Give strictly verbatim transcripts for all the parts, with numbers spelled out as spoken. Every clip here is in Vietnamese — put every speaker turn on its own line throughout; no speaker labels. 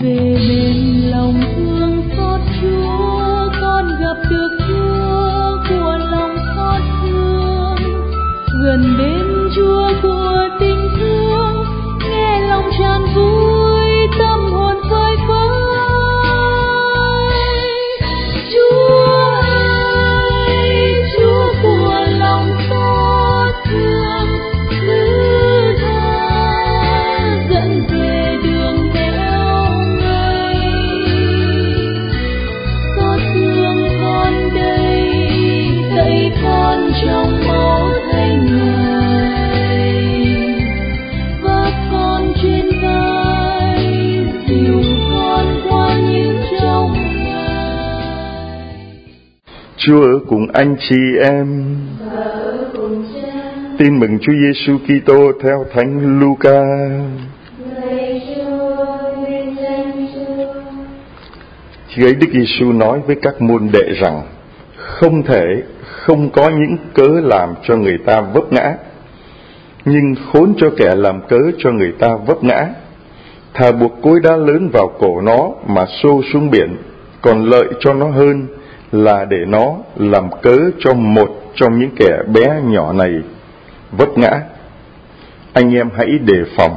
về bên lòng thương xót Chúa, con gặp được Chúa của lòng xót thương, gần bên Chúa của tình thương, nghe lòng tràn vui, tâm hồn phơi phới. Chúa ơi, Chúa của lòng xót thương, thứ tha dẫn về đường nẻo ngay. Xót thương con đây, dạy con trong máu thánh Ngài, vác con trên vai, dìu con qua những trong ngày.
Chúa ở cùng anh chị em. Tin mừng Chúa Giêsu Kitô theo Thánh Luca. Khi ấy Đức Giêsu nói với các môn đệ rằng không thể không có những cớ làm cho người ta vấp ngã, nhưng khốn cho kẻ làm cớ cho người ta vấp ngã. Thà buộc cối đá lớn vào cổ nó mà xô xuống biển, còn lợi cho nó hơn là để nó làm cớ cho một trong những kẻ bé nhỏ này vấp ngã. Anh em hãy đề phòng.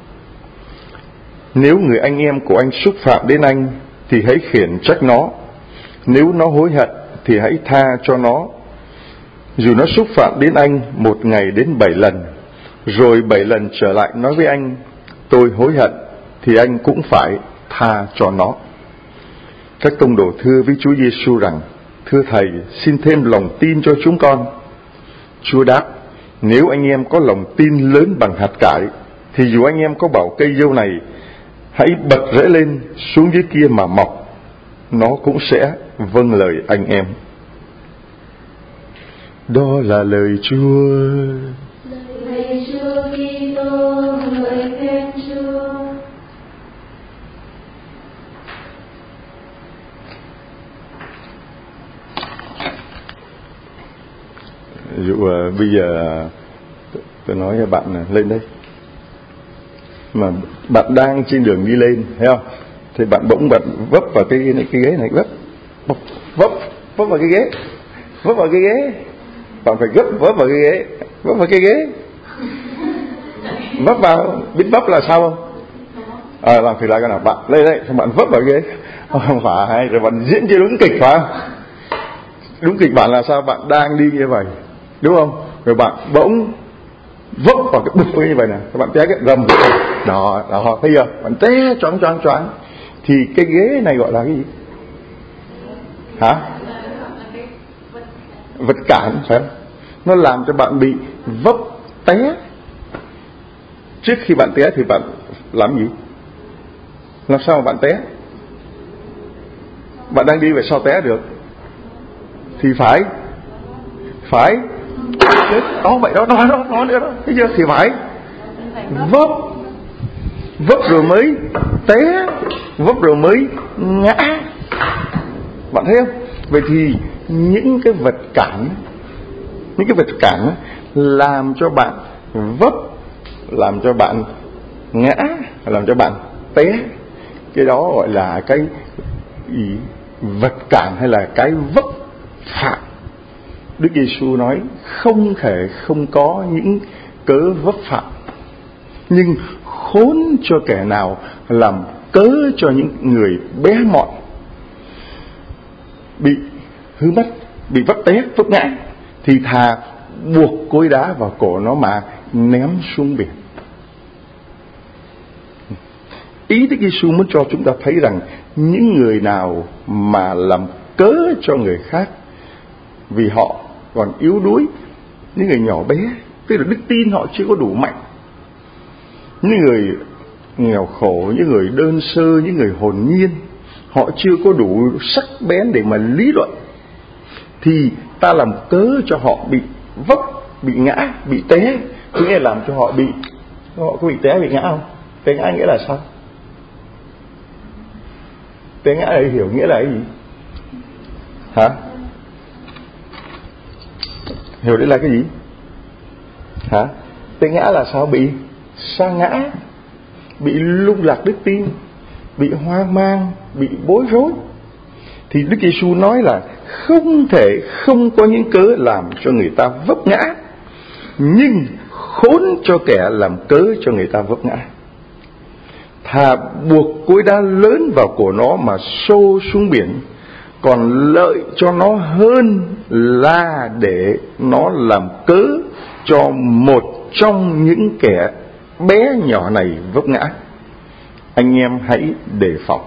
Nếu người anh em của anh xúc phạm đến anh thì hãy khiển trách nó. Nếu nó hối hận thì hãy tha cho nó. Dù nó xúc phạm đến anh một ngày đến bảy lần, rồi bảy lần trở lại nói với anh tôi hối hận, thì anh cũng phải tha cho nó. Các tông đồ thưa với Chúa Giêsu rằng: Thưa Thầy, xin thêm lòng tin cho chúng con. Chúa đáp: Nếu anh em có lòng tin lớn bằng hạt cải, thì dù anh em có bảo cây dâu này hãy bật rễ lên xuống dưới kia mà mọc, nó cũng sẽ vâng lời anh em. Đó là lời Chúa.
Lạy Chúa Kitô, ngợi khen Chúa.
Dụ uh, bây giờ tôi nói với bạn là lên đây, mà bạn đang trên đường đi lên, thấy không? Thì bạn bỗng bạn vấp vào cái này, cái ghế này, vấp vấp vấp vấp vào cái ghế, vấp vào cái ghế. Bạn phải gấp vấp vào cái ghế, vấp vào cái ghế, vấp vào. Biết vấp là sao không? À, làm thử lại cái nào. Bạn lên đây, bạn vấp vào ghế, không phải, rồi bạn diễn cho đúng kịch, phải không? Đúng kịch bản là sao? Bạn đang đi như vậy, đúng không? Rồi bạn bỗng vấp vào cái bụp như vậy nè, các bạn té cái rầm, đó, đó, thấy chưa? Bạn té choáng choáng choáng. Thì cái ghế này gọi là cái gì? Hả? Vật cản, phải không? Nó làm cho bạn bị vấp té. Trước khi bạn té thì bạn làm gì? Làm sao mà bạn té? Bạn đang đi về sao té được? Thì phải phải đó, vậy đó, đó, đó, đó nữa đó, thấy chưa? Thì phải vấp vấp rồi mới té, vấp rồi mới ngã. Bạn thấy không? Vậy thì những cái vật cản, những cái vật cản làm cho bạn vấp, làm cho bạn ngã, làm cho bạn té, cái đó gọi là cái vật cản hay là cái vấp phạm. Đức Giêsu nói không thể không có những cớ vấp phạm, nhưng khốn cho kẻ nào làm cớ cho những người bé mọn bị hư mất, bị vấp té, vấp ngã, thì thà buộc cối đá vào cổ nó mà ném xuống biển. Ý Đức Giêsu muốn cho chúng ta thấy rằng những người nào mà làm cớ cho người khác vì họ còn yếu đuối, những người nhỏ bé, tức là đức tin họ chưa có đủ mạnh, những người nghèo khổ, những người đơn sơ, những người hồn nhiên, họ chưa có đủ sắc bén để mà lý luận, thì ta làm cớ cho họ bị vấp, bị ngã, bị té, nghĩa là làm cho họ bị, họ có bị té, bị ngã không? Té ngã nghĩa là sao? Té ngã là hiểu nghĩa là cái gì? Hả? Hiểu đấy là cái gì? Hả? Té ngã là sao? Bị sa ngã, bị lung lạc đức tin, bị hoang mang, bị bối rối, thì Đức Giêsu nói là không thể không có những cớ làm cho người ta vấp ngã, nhưng khốn cho kẻ làm cớ cho người ta vấp ngã. Thà buộc cối đá lớn vào cổ nó mà xô xuống biển, còn lợi cho nó hơn là để nó làm cớ cho một trong những kẻ bé nhỏ này vấp ngã. Anh em hãy đề phòng.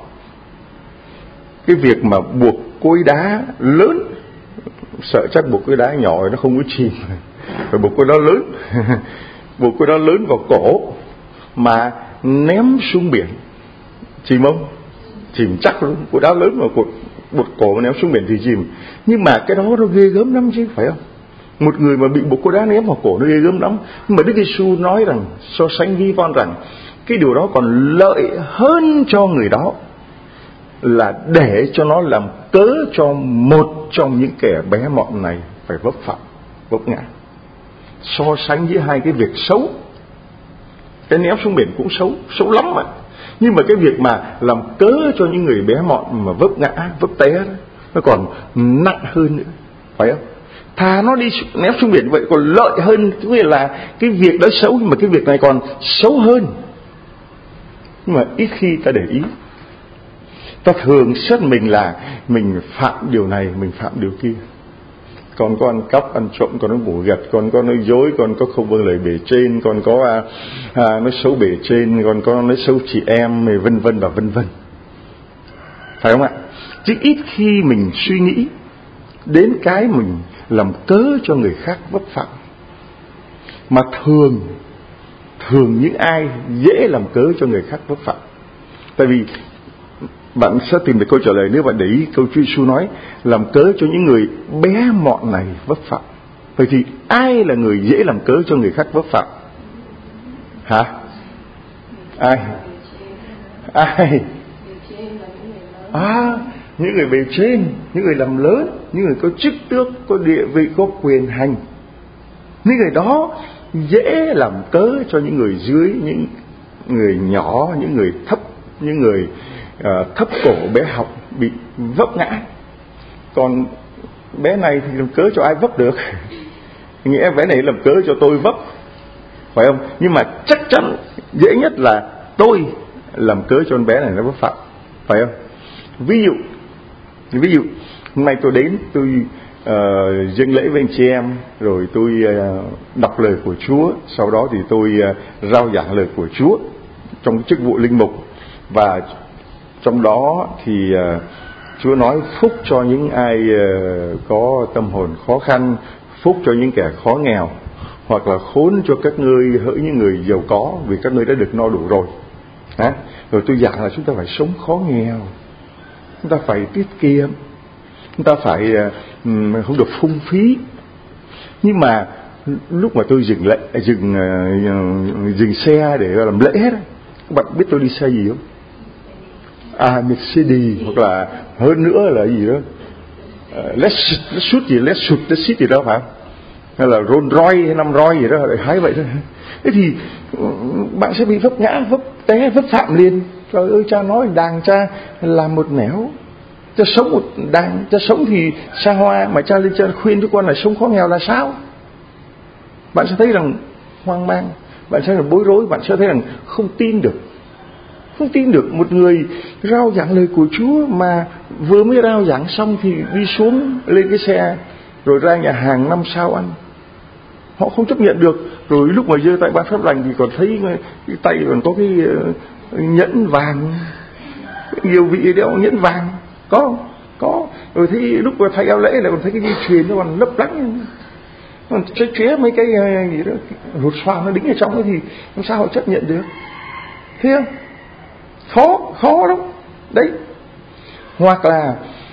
Cái việc mà buộc cối đá lớn, sợ chắc buộc cối đá nhỏ nó không có chìm, phải buộc cối đá lớn buộc cối đá lớn vào cổ mà ném xuống biển, chìm không? Chìm chắc luôn. Cối đá lớn mà cột buộc cổ mà ném xuống biển thì chìm. Nhưng mà cái đó nó ghê gớm lắm chứ, phải không? Một người mà bị buộc cối đá ném vào cổ nó ghê gớm lắm. Nhưng mà Đức Giêsu nói rằng, so sánh ví von rằng cái điều đó còn lợi hơn cho người đó là để cho nó làm cớ cho một trong những kẻ bé mọn này phải vấp phạm, vấp ngã. So sánh với hai cái việc xấu, cái ném xuống biển cũng xấu, xấu lắm mà. Nhưng mà cái việc mà làm cớ cho những người bé mọn mà vấp ngã, vấp té đó, nó còn nặng hơn nữa, phải không? Thà nó đi ném xuống biển vậy còn lợi hơn, tức là cái việc đó xấu nhưng mà cái việc này còn xấu hơn. Nhưng mà ít khi ta để ý, ta thường xét mình là mình phạm điều này, mình phạm điều kia. Con có ăn cắp, ăn trộm, con có ngủ gật, con có nói dối, con có không vâng lời bề trên, con có à, à, nói xấu bề trên, con có nói xấu chị em, vân vân và vân vân. Phải không ạ? Chứ ít khi mình suy nghĩ đến cái mình làm cớ cho người khác vấp phạm. Mà thường, thường những ai dễ làm cớ cho người khác vấp phạm. Tại vì bạn sẽ tìm được câu trả lời nếu bạn để ý câu Chúa Giêsu nói làm cớ cho những người bé mọn này vấp phạm. Vậy thì ai là người dễ làm cớ cho người khác vấp phạm? Hả? Ai? Ai? À, những người bề trên, những người làm lớn, những người có chức tước, có địa vị, có quyền hành. Những người đó dễ làm cớ cho những người dưới, những người nhỏ, những người thấp, những người uh, thấp cổ bé học bị vấp ngã. Còn bé này thì làm cớ cho ai vấp được? Nghĩa bé này làm cớ cho tôi vấp, phải không? Nhưng mà chắc chắn dễ nhất là tôi làm cớ cho con bé này nó vấp phạm, phải không? Ví dụ, ví dụ hôm nay tôi đến, tôi uh, dâng lễ với anh chị em, rồi tôi uh, đọc lời của Chúa, sau đó thì tôi uh, rao giảng lời của Chúa trong chức vụ linh mục. Và trong đó thì uh, Chúa nói phúc cho những ai uh, có tâm hồn khó khăn, phúc cho những kẻ khó nghèo, hoặc là khốn cho các ngươi hỡi những người giàu có, vì các ngươi đã được no đủ rồi. Hả? Rồi tôi giảng là chúng ta phải sống khó nghèo, chúng ta phải tiết kiệm, chúng ta phải uh, không được phung phí. Nhưng mà lúc mà tôi dừng lại, dừng uh, dừng xe để làm lễ hết, các bạn biết tôi đi xe gì không? À, Mercedes, hoặc là hơn nữa là gì đó, uh, let's let's shoot gì, let's shoot, let's shoot gì đó phải không? Hay là Rolls Royce hay năm Royce gì đó, hái vậy thôi. Thế thì bạn sẽ bị vấp ngã, vấp té, vấp phạm liền. Trời ơi, cha nói đàng cha làm một nẻo, cha sống một đàng, cha sống thì xa hoa, mà cha lên cha khuyên cho con là sống khó nghèo là sao? Bạn sẽ thấy rằng hoang mang, bạn sẽ thấy bối rối, bạn sẽ thấy rằng không tin được. Không tin được một người rao giảng lời của Chúa mà vừa mới rao giảng xong thì đi xuống lên cái xe rồi ra nhà hàng năm sao ăn. Họ không chấp nhận được. Rồi lúc mà giơ tay ban phép lành thì còn thấy cái tay còn có cái nhẫn vàng, nhiều vị đeo nhẫn vàng, có có. Rồi thấy lúc mà thay áo lễ lại còn thấy cái dây chuyền nó còn lấp lánh, còn chế chế mấy cái gì đó rụt xoang nó đính ở trong đó, thì làm sao họ chấp nhận được? Thấy không? Khó, khó lắm đấy. Hoặc là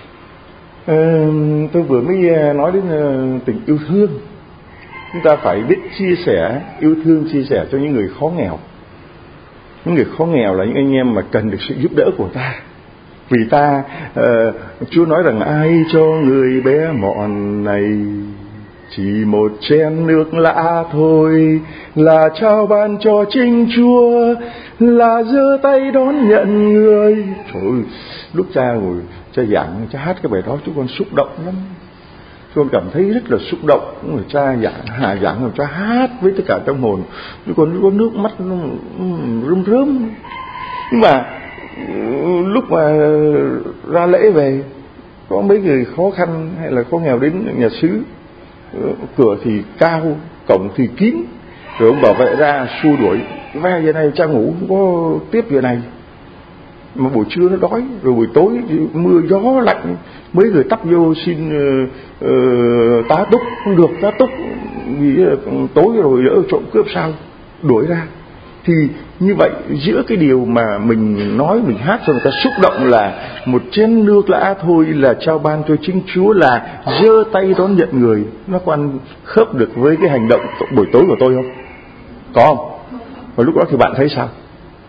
uh, tôi vừa mới nói đến uh, tình yêu thương. Chúng ta phải biết chia sẻ, yêu thương chia sẻ cho những người khó nghèo. Những người khó nghèo là những anh em mà cần được sự giúp đỡ của ta. Vì ta uh, Chúa nói rằng ai cho người bé mọn này chỉ một chén nước lã thôi là trao ban cho chính Chúa, là giơ tay đón nhận người. Trời ơi, lúc cha ngồi cha giảng, cha hát cái bài đó chúng con xúc động lắm. Chúng con cảm thấy rất là xúc động. Người cha giảng, hà giảng rồi cha hát với tất cả tâm hồn. Chúng con có nước mắt nó rơm rớm. Nhưng mà lúc mà ra lễ về, có mấy người khó khăn hay là khó nghèo đến nhà xứ, cửa thì cao, cổng thì kín, rồi ông bảo vệ ra xua đuổi, ve giờ này cha ngủ không có tiếp giờ này, mà buổi trưa nó đói, rồi buổi tối mưa gió lạnh, mấy người tấp vô xin uh, uh, tá túc, không được tá túc vì uh, tối rồi đỡ trộm cướp sao, đuổi ra. Thì như vậy giữa cái điều mà mình nói, mình hát cho người ta xúc động là một chén nước lã thôi là trao ban cho chính Chúa, là giơ tay đón nhận người, nó có ăn khớp được với cái hành động buổi tối của tôi không? Có không? Và lúc đó thì bạn thấy sao?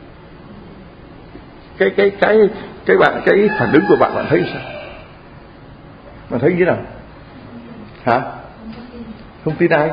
Cái cái cái cái bạn cái phản ứng của bạn bạn thấy sao? Bạn thấy như thế nào? Hả? Không tin ai?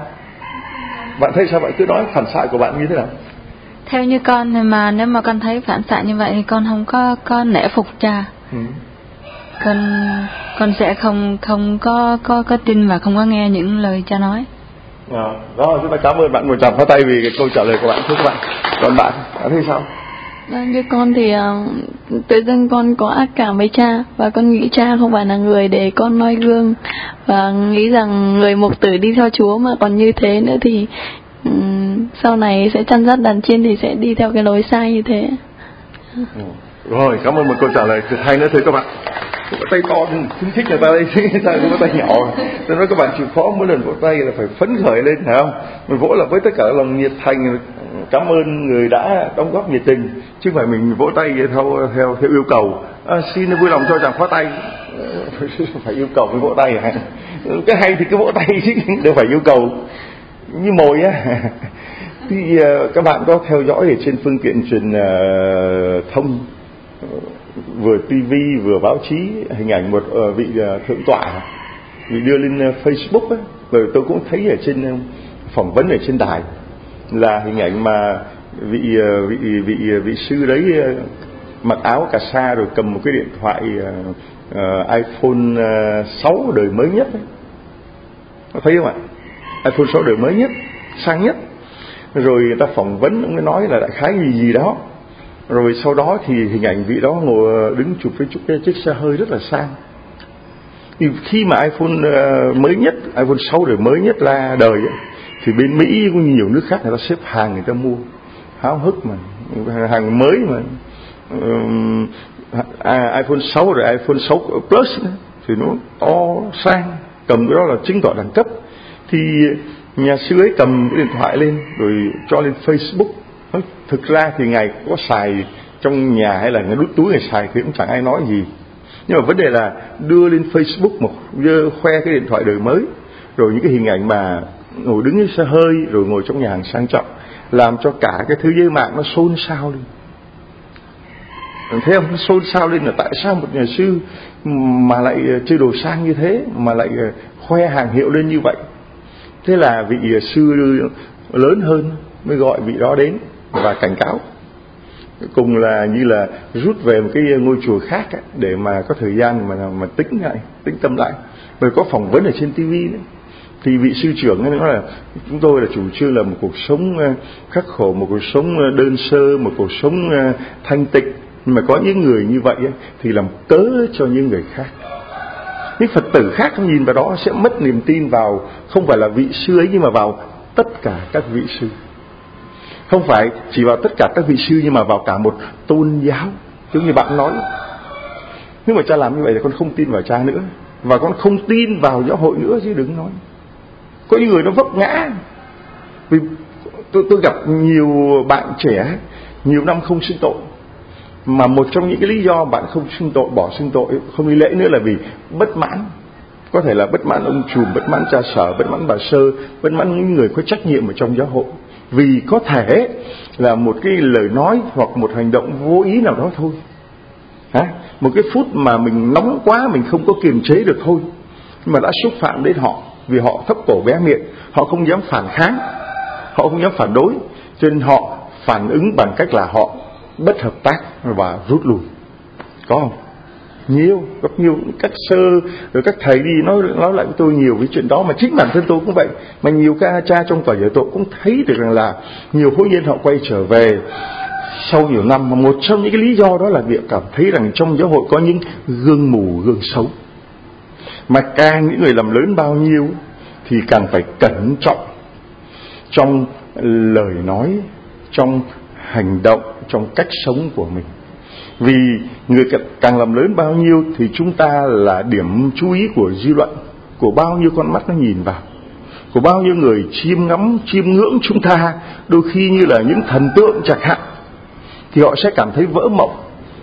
Bạn thấy sao? Bạn cứ nói phản xạ của bạn như thế nào?
Theo như con, mà nếu mà con thấy phản xạ như vậy thì con không có có nể phục cha. Ừ. Con con sẽ không không có có có tin và không có nghe những lời cha nói.
À, rồi chúng ta cảm ơn bạn, một tràng pháo tay vì cái câu trả lời của bạn, thưa các bạn. Còn bạn, bạn thấy sao?
Như con thì uh, tự dưng con có ác cảm với cha, và con nghĩ cha không phải là người để con noi gương, và nghĩ rằng người mục tử đi theo Chúa mà còn như thế nữa thì um, sau này sẽ chăn dắt đàn chiên thì sẽ đi theo cái lối sai như thế.
Ừ. Rồi, cảm ơn một câu trả lời tuyệt hay nữa, thưa các bạn. Có tay to khuyến khích người ta đây, ta cũng có tay nhỏ. Tôi nói các bạn chịu khó mỗi lần vỗ tay là phải phấn khởi lên, phải không? Mình vỗ là với tất cả lòng nhiệt thành, cảm ơn người đã đóng góp nhiệt tình, chứ không phải mình vỗ tay theo theo theo yêu cầu. À, xin vui lòng cho chàng phá tay, phải yêu cầu mới vỗ tay hả? Cái hay thì cứ vỗ tay chứ đâu phải yêu cầu như mồi á. Thì uh, các bạn có theo dõi ở trên phương tiện truyền uh, thông, uh, vừa tivi vừa báo chí, hình ảnh một uh, vị uh, thượng tọa vị đưa lên uh, Facebook ấy. Rồi tôi cũng thấy ở trên uh, phỏng vấn ở trên đài là hình ảnh mà vị uh, vị vị uh, vị sư đấy uh, mặc áo cà sa rồi cầm một cái điện thoại uh, uh, iPhone uh, sáu đời mới nhất ấy. Có thấy không ạ? iPhone sáu đời mới nhất, sang nhất. Rồi người ta phỏng vấn, ông ấy nói là đại khái gì gì đó. Rồi sau đó thì hình ảnh vị đó ngồi đứng chụp với cái chiếc xe hơi rất là sang. Thì khi mà iPhone uh, mới nhất, iPhone sáu đời mới nhất ra đời ấy, thì bên Mỹ cũng như nhiều nước khác người ta xếp hàng người ta mua, háo hức mà, hàng mới mà. Um, à, iPhone sáu rồi iPhone sáu Plus ấy, thì nó to sang, cầm cái đó là chứng tỏ đẳng cấp. Thì nhà sư ấy cầm cái điện thoại lên rồi cho lên Facebook. Thực ra thì ngài có xài trong nhà hay là ngài đút túi ngài xài thì cũng chẳng ai nói gì. Nhưng mà vấn đề là đưa lên Facebook một khoe cái điện thoại đời mới, rồi những cái hình ảnh mà ngồi đứng trên xe hơi rồi ngồi trong nhà hàng sang trọng, làm cho cả cái thế giới mạng nó xôn xao lên. Thấy không? Nó xôn xao lên là tại sao một nhà sư mà lại chơi đồ sang như thế, mà lại khoe hàng hiệu lên như vậy. Thế là vị sư lớn hơn mới gọi vị đó đến và cảnh cáo. Cùng là như là rút về một cái ngôi chùa khác ấy, để mà có thời gian mà mà tính lại, tính tâm lại. Rồi có phỏng vấn ở trên tivi nữa. Thì vị sư trưởng ấy nói là chúng tôi là chủ trương là một cuộc sống khắc khổ, một cuộc sống đơn sơ, một cuộc sống thanh tịnh. Nhưng mà có những người như vậy ấy, thì làm cớ cho những người khác. Những Phật tử khác nhìn vào đó sẽ mất niềm tin vào không phải là vị sư ấy, nhưng mà vào tất cả các vị sư. Không phải chỉ vào tất cả các vị sư, nhưng mà vào cả một tôn giáo. Giống như bạn nói, nếu mà cha làm như vậy thì con không tin vào cha nữa, và con không tin vào giáo hội nữa chứ đừng nói. Có những người nó vấp ngã. Vì tôi, tôi gặp nhiều bạn trẻ nhiều năm không xưng tội, mà một trong những cái lý do bạn không xưng tội, bỏ xưng tội, không đi lễ nữa là vì bất mãn. Có thể là bất mãn ông trùm, bất mãn cha sở, bất mãn bà sơ, bất mãn những người có trách nhiệm ở trong giáo hội. Vì có thể là một cái lời nói hoặc một hành động vô ý nào đó thôi. Hả? Một cái phút mà mình nóng quá, mình không có kiềm chế được thôi, nhưng mà đã xúc phạm đến họ. vì họ thấp cổ bé miệng, họ không dám phản kháng, họ không dám phản đối, cho nên họ phản ứng bằng cách là họ bất hợp tác và rút lui. Có không? Nhiều, rất nhiều các sơ rồi các thầy đi nói nói lại với tôi nhiều với chuyện đó, mà chính bản thân tôi cũng vậy, mà nhiều các cha trong tòa giải tội cũng thấy được rằng là nhiều hội viên họ quay trở về sau nhiều năm, mà một trong những cái lý do đó là việc cảm thấy rằng trong giáo hội có những gương mù, gương xấu, mà càng những người làm lớn bao nhiêu thì càng phải cẩn trọng trong lời nói, trong hành động, trong cách sống của mình. Vì người càng làm lớn bao nhiêu thì chúng ta là điểm chú ý của dư luận, của bao nhiêu con mắt nó nhìn vào, của bao nhiêu người chiêm ngắm, chiêm ngưỡng chúng ta, đôi khi như là những thần tượng chẳng hạn, thì họ sẽ cảm thấy vỡ mộng.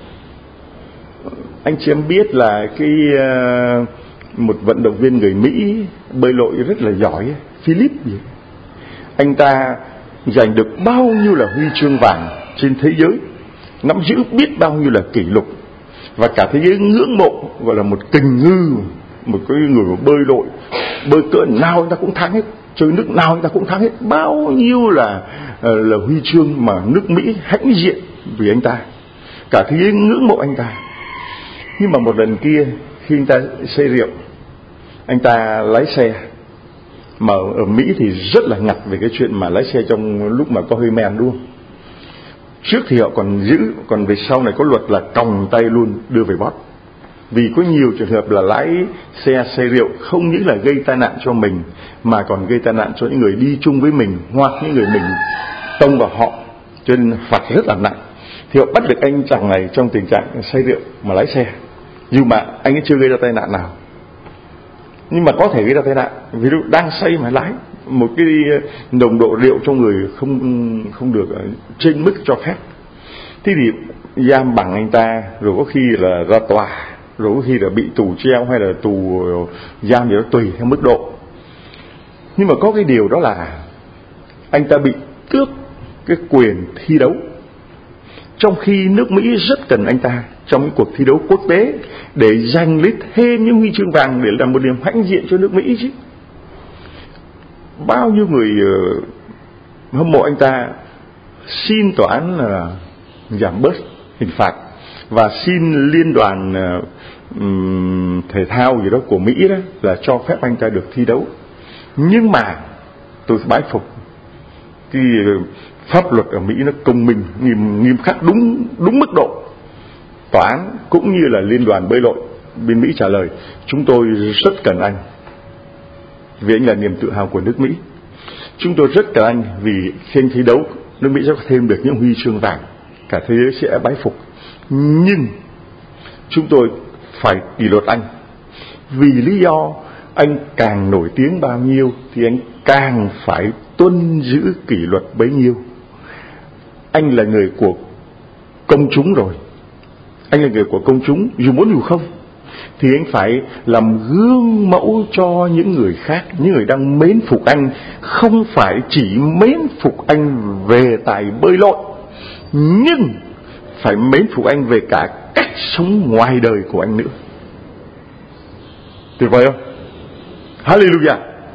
Anh chị em biết là cái uh, một vận động viên người Mỹ bơi lội rất là giỏi, Philip gì, anh ta giành được bao nhiêu là huy chương vàng trên thế giới, nắm giữ biết bao nhiêu là kỷ lục, và cả thế giới ngưỡng mộ, gọi là một kình ngư, một cái người mà bơi lội, bơi cỡ nào anh ta cũng thắng hết, chơi nước nào anh ta cũng thắng hết, bao nhiêu là là huy chương mà nước Mỹ hãnh diện vì anh ta, cả thế giới ngưỡng mộ anh ta. Nhưng mà một lần kia khi anh ta say rượu, anh ta lái xe, mà ở Mỹ thì rất là ngặt về cái chuyện mà lái xe trong lúc mà có hơi men, đúng không? Trước thì họ còn giữ, còn về sau này có luật là còng tay luôn đưa về bót. Vì có nhiều trường hợp là lái xe say rượu không những là gây tai nạn cho mình, mà còn gây tai nạn cho những người đi chung với mình, hoặc những người mình tông vào họ, cho nên phạt rất là nặng. Thì họ bắt được anh chàng này trong tình trạng say rượu mà lái xe, nhưng mà anh ấy chưa gây ra tai nạn nào, nhưng mà có thể gây ra tai nạn. Ví dụ đang say mà lái, một cái nồng độ rượu trong người không không được trên mức cho phép, thế thì giam bằng anh ta, rồi có khi là ra tòa, rồi có khi là bị tù treo hay là tù giam gì đó tùy theo mức độ. Nhưng mà có cái điều đó là anh ta bị tước cái quyền thi đấu, trong khi nước Mỹ rất cần anh ta trong những cuộc thi đấu quốc tế để giành lấy thêm những huy chương vàng, để làm một niềm hãnh diện cho nước Mỹ chứ. Bao nhiêu người uh, hâm mộ anh ta xin tòa án là uh, giảm bớt hình phạt, và xin liên đoàn uh, um, thể thao gì đó của Mỹ đó là cho phép anh ta được thi đấu. Nhưng mà tôi bái phục cái uh, pháp luật ở Mỹ nó công minh, nghiêm, nghiêm khắc, đúng đúng mức độ. Tòa án cũng như là liên đoàn bơi lội bên Mỹ trả lời: chúng tôi rất cần anh vì anh là niềm tự hào của nước Mỹ. Chúng tôi rất cần anh vì khi anh thi đấu, nước Mỹ sẽ có thêm được những huy chương vàng, cả thế giới sẽ bái phục. Nhưng chúng tôi phải kỷ luật anh, vì lý do anh càng nổi tiếng bao nhiêu thì anh càng phải tuân giữ kỷ luật bấy nhiêu. Anh là người của công chúng rồi, anh là người của công chúng, dù muốn dù không, thì anh phải làm gương mẫu cho những người khác, những người đang mến phục anh, không phải chỉ mến phục anh về tài bơi lội, nhưng phải mến phục anh về cả cách sống ngoài đời của anh nữa. Tuyệt vời không? Hallelujah.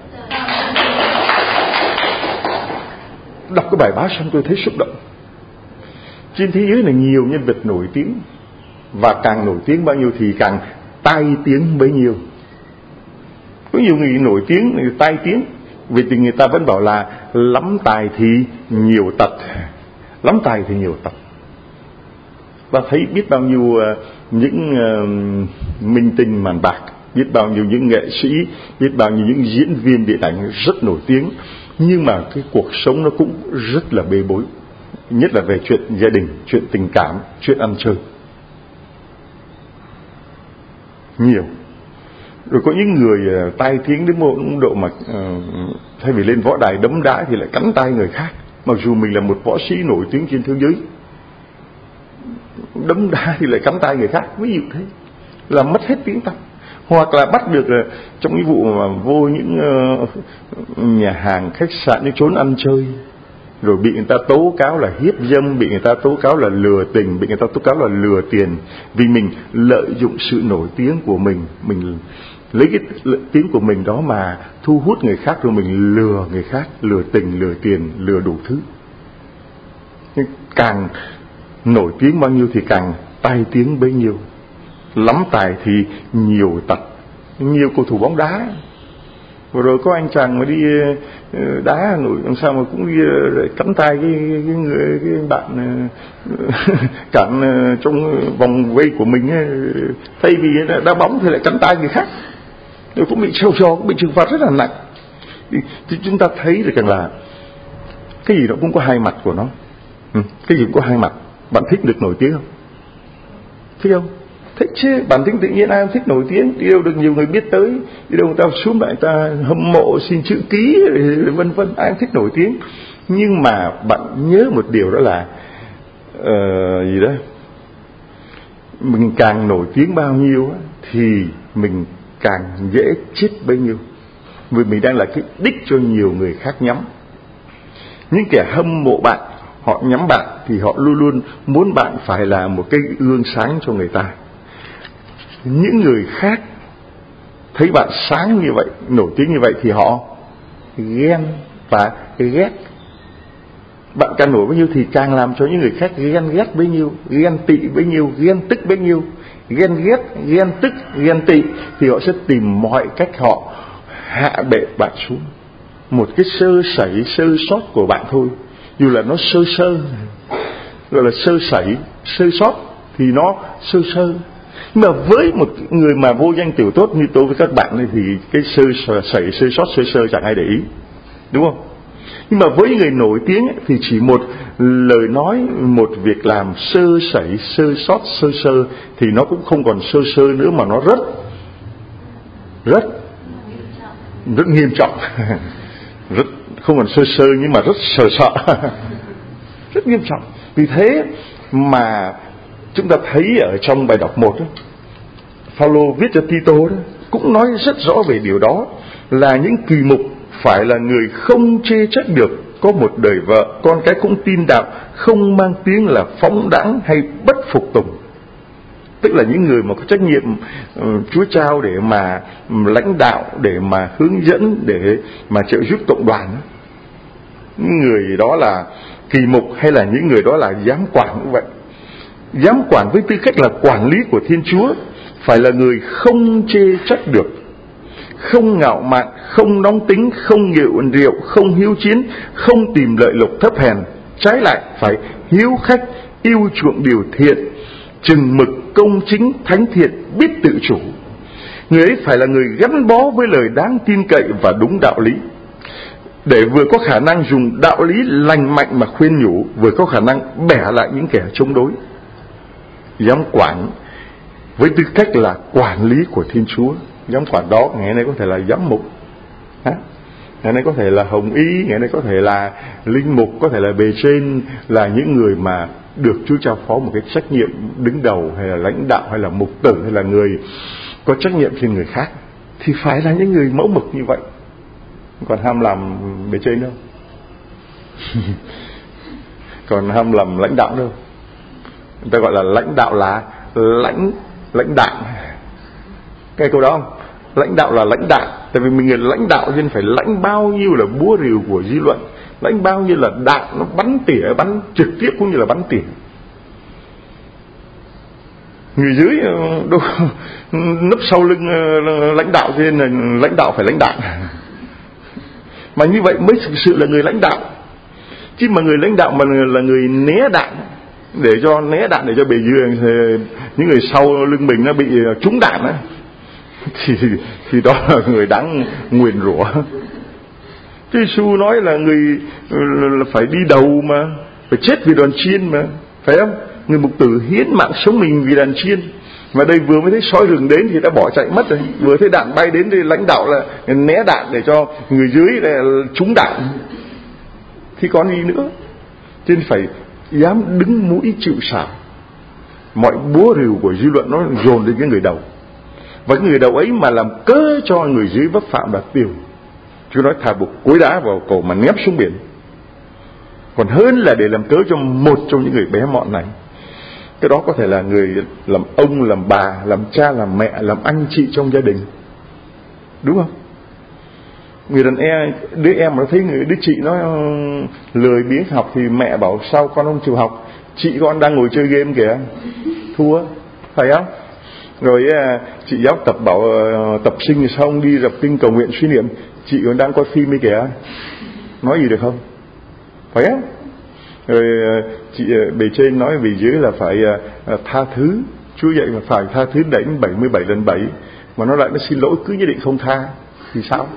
Đọc cái bài báo xong tôi thấy xúc động. Trên thế giới này nhiều nhân vật nổi tiếng, và càng nổi tiếng bao nhiêu thì càng tai tiếng bấy nhiêu. Có nhiều người nổi tiếng, người tai tiếng, vì thì người ta vẫn bảo là lắm tài thì nhiều tật, lắm tài thì nhiều tật. Ta thấy biết bao nhiêu uh, những uh, minh tinh màn bạc, biết bao nhiêu những nghệ sĩ, biết bao nhiêu những diễn viên điện ảnh rất nổi tiếng, nhưng mà cái cuộc sống nó cũng rất là bê bối, nhất là về chuyện gia đình, chuyện tình cảm, chuyện ăn chơi. Nhiều. Rồi có những người uh, tai tiếng đến một độ mà uh, thay vì lên võ đài đấm đá thì lại cắn tay người khác, mặc dù mình là một võ sĩ nổi tiếng trên thế giới. Đấm đá thì lại cắn tay người khác, ví dụ thế, là mất hết tiếng tăm. Hoặc là bắt được uh, trong cái vụ mà vô những uh, nhà hàng, khách sạn, những chốn ăn chơi, rồi bị người ta tố cáo là hiếp dâm, bị người ta tố cáo là lừa tình, bị người ta tố cáo là lừa tiền, vì mình lợi dụng sự nổi tiếng của mình, mình lấy cái tiếng của mình đó mà thu hút người khác, rồi mình lừa người khác, lừa tình, lừa tiền, lừa đủ thứ. Nhưng càng nổi tiếng bao nhiêu thì càng tai tiếng bấy nhiêu. Lắm tài thì nhiều tật. Nhiều cầu thủ bóng đá vừa rồi có anh chàng mà đi đá Hà Nội làm sao mà cũng đi cắn tay cái, cái người cái bạn cản trong vòng vây của mình ấy. Thay vì đá bóng thì lại cắn tay người khác, rồi cũng bị trêu trò, cũng bị trừng phạt rất là nặng. Thì chúng ta thấy được rằng là cái gì nó cũng có hai mặt của nó. Cái gì cũng có hai mặt. Bạn thích được nổi tiếng không? Thích không? Thích chứ. Bản tính tự nhiên ai không thích nổi tiếng. Đi đâu được nhiều người biết tới, đi đâu người ta xuống lại ta hâm mộ xin chữ ký vân vân, ai không thích nổi tiếng. Nhưng mà bạn nhớ một điều đó là uh, gì đó, mình càng nổi tiếng bao nhiêu thì mình càng dễ chết bấy nhiêu, vì mình đang là cái đích cho nhiều người khác nhắm. Những kẻ hâm mộ bạn, họ nhắm bạn thì họ luôn luôn muốn bạn phải là một cái gương sáng cho người ta. Những người khác thấy bạn sáng như vậy, nổi tiếng như vậy thì họ ghen và ghét. Bạn càng nổi bấy nhiêu thì càng làm cho những người khác ghen ghét bấy nhiêu, ghen tị bấy nhiêu, ghen tức bấy nhiêu. Ghen ghét, ghen tức, ghen tị thì họ sẽ tìm mọi cách họ hạ bệ bạn xuống. Một cái sơ sẩy, sơ sót của bạn thôi, dù là nó sơ sơ, gọi là sơ sẩy, sơ sót thì nó sơ sơ. Nhưng mà với một người mà vô danh tiểu tốt như tôi với các bạn này thì cái sơ sẩy, sơ sót, sơ sơ chẳng ai để ý, đúng không? Nhưng mà với người nổi tiếng ấy, thì chỉ một lời nói, một việc làm sơ sẩy, sơ sót, sơ sơ thì nó cũng không còn sơ sơ nữa, mà nó rất rất rất nghiêm trọng. Rất không còn sơ sơ nhưng mà rất sợ sợ. Rất nghiêm trọng. Vì thế mà chúng ta thấy ở trong bài đọc một đó, Phaolô viết cho Tito đó cũng nói rất rõ về điều đó, là những kỳ mục phải là người không chê trách được, có một đời vợ, con cái cũng tin đạo, không mang tiếng là phóng đãng hay bất phục tùng. Tức là những người mà có trách nhiệm uh, Chúa trao để mà um, lãnh đạo, để mà hướng dẫn, để mà trợ giúp cộng đoàn. Những người đó là kỳ mục, hay là những người đó là giám quản cũng vậy. Giám quản với tư cách là quản lý của Thiên Chúa phải là người không chê trách được, không ngạo mạn, không nóng tính, không nghiện rượu, không hiếu chiến, không tìm lợi lộc thấp hèn. Trái lại phải hiếu khách, yêu chuộng điều thiện, chừng mực, công chính, thánh thiện, biết tự chủ. Người ấy phải là người gắn bó với lời đáng tin cậy và đúng đạo lý, để vừa có khả năng dùng đạo lý lành mạnh mà khuyên nhủ, vừa có khả năng bẻ lại những kẻ chống đối. Giám quản với tư cách là quản lý của Thiên Chúa. Giám quản đó ngày nay có thể là giám mục, ngày nay có thể là hồng y, ngày nay có thể là linh mục, có thể là bề trên, là những người mà được Chúa trao phó một cái trách nhiệm đứng đầu, hay là lãnh đạo, hay là mục tử, hay là người có trách nhiệm trên người khác, thì phải là những người mẫu mực như vậy. Còn ham làm bề trên đâu. Còn ham làm lãnh đạo đâu. Người ta gọi là lãnh đạo là lãnh lãnh đạn. Cái câu đó không? Lãnh đạo là lãnh đạn. Tại vì mình là lãnh đạo nên phải lãnh bao nhiêu là búa rìu của dư luận, lãnh bao nhiêu là đạn nó bắn tỉa, bắn trực tiếp cũng như là bắn tỉa. Người dưới đâu nấp sau lưng lãnh đạo, cho nên là lãnh đạo phải lãnh đạn. Mà như vậy mới thực sự là người lãnh đạo. Chứ mà người lãnh đạo mà là người né đạn, để cho né đạn, để cho bề dưới những người sau lưng mình nó bị trúng đạn á, thì thì đó là người đáng nguyền rủa. Chúa Giêsu nói là người là phải đi đầu mà, phải chết vì đoàn chiên mà, phải không? Người mục tử hiến mạng sống mình vì đàn chiên. Và đây vừa mới thấy sói rừng đến thì đã bỏ chạy mất rồi, vừa thấy đạn bay đến thì lãnh đạo là né đạn để cho người dưới là trúng đạn, thì còn gì nữa. Cho nên phải dám đứng mũi chịu sào. Mọi búa rìu của dư luận nó dồn đến cái người đầu, và cái người đầu ấy mà làm cớ cho người dưới vấp phạm đạt tiêu, Chúa nói thà buộc cối đá vào cổ mà ném xuống biển, còn hơn là để làm cớ cho một trong những người bé mọn này. Cái đó có thể là người làm ông, làm bà, làm cha, làm mẹ, làm anh chị trong gia đình. đúng không? Người đàn em, đứa em nó thấy người đứa chị nó lười biếng học thì mẹ bảo sao con không chịu học, chị con đang ngồi chơi game kìa, thua, phải không? Rồi chị giáo tập bảo tập sinh xong đi đọc kinh cầu nguyện suy niệm, chị còn đang coi phim ấy kìa, nói gì được không? Phải không? Rồi chị bề trên nói vì dưới là phải tha thứ, Chúa dạy mà phải tha thứ đến bảy mươi bảy lần bảy, mà nó lại nó xin lỗi cứ nhất định không tha thì sao?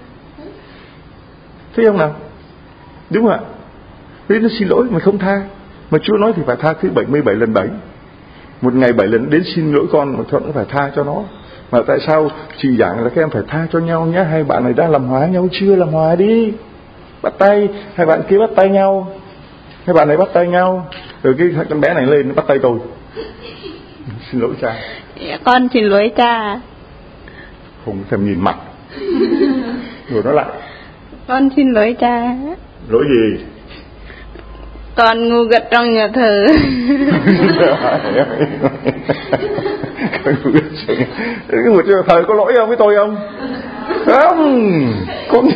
Thấy không nào? Đúng không ạ? Thế nó xin lỗi mà không tha, mà Chúa nói thì phải tha thứ bảy mươi bảy lần bảy. Một ngày bảy lần đến xin lỗi con mà Thuận cũng phải tha cho nó. Mà tại sao chị giảng là các em phải tha cho nhau nhé? Hai bạn này đang làm hòa nhau chưa? Làm hòa đi, bắt tay, hai bạn kia bắt tay nhau, hai bạn này bắt tay nhau, rồi cái con bé này lên nó bắt tay tôi. Xin lỗi cha.
Dạ, con xin lỗi cha.
Không thèm nhìn mặt. Rồi nó lại,
con xin lỗi cha.
lỗi gì?
Con ngu gật trong nhà thờ.
Cái người trong nhà thờ có lỗi không với tôi không? Không. Con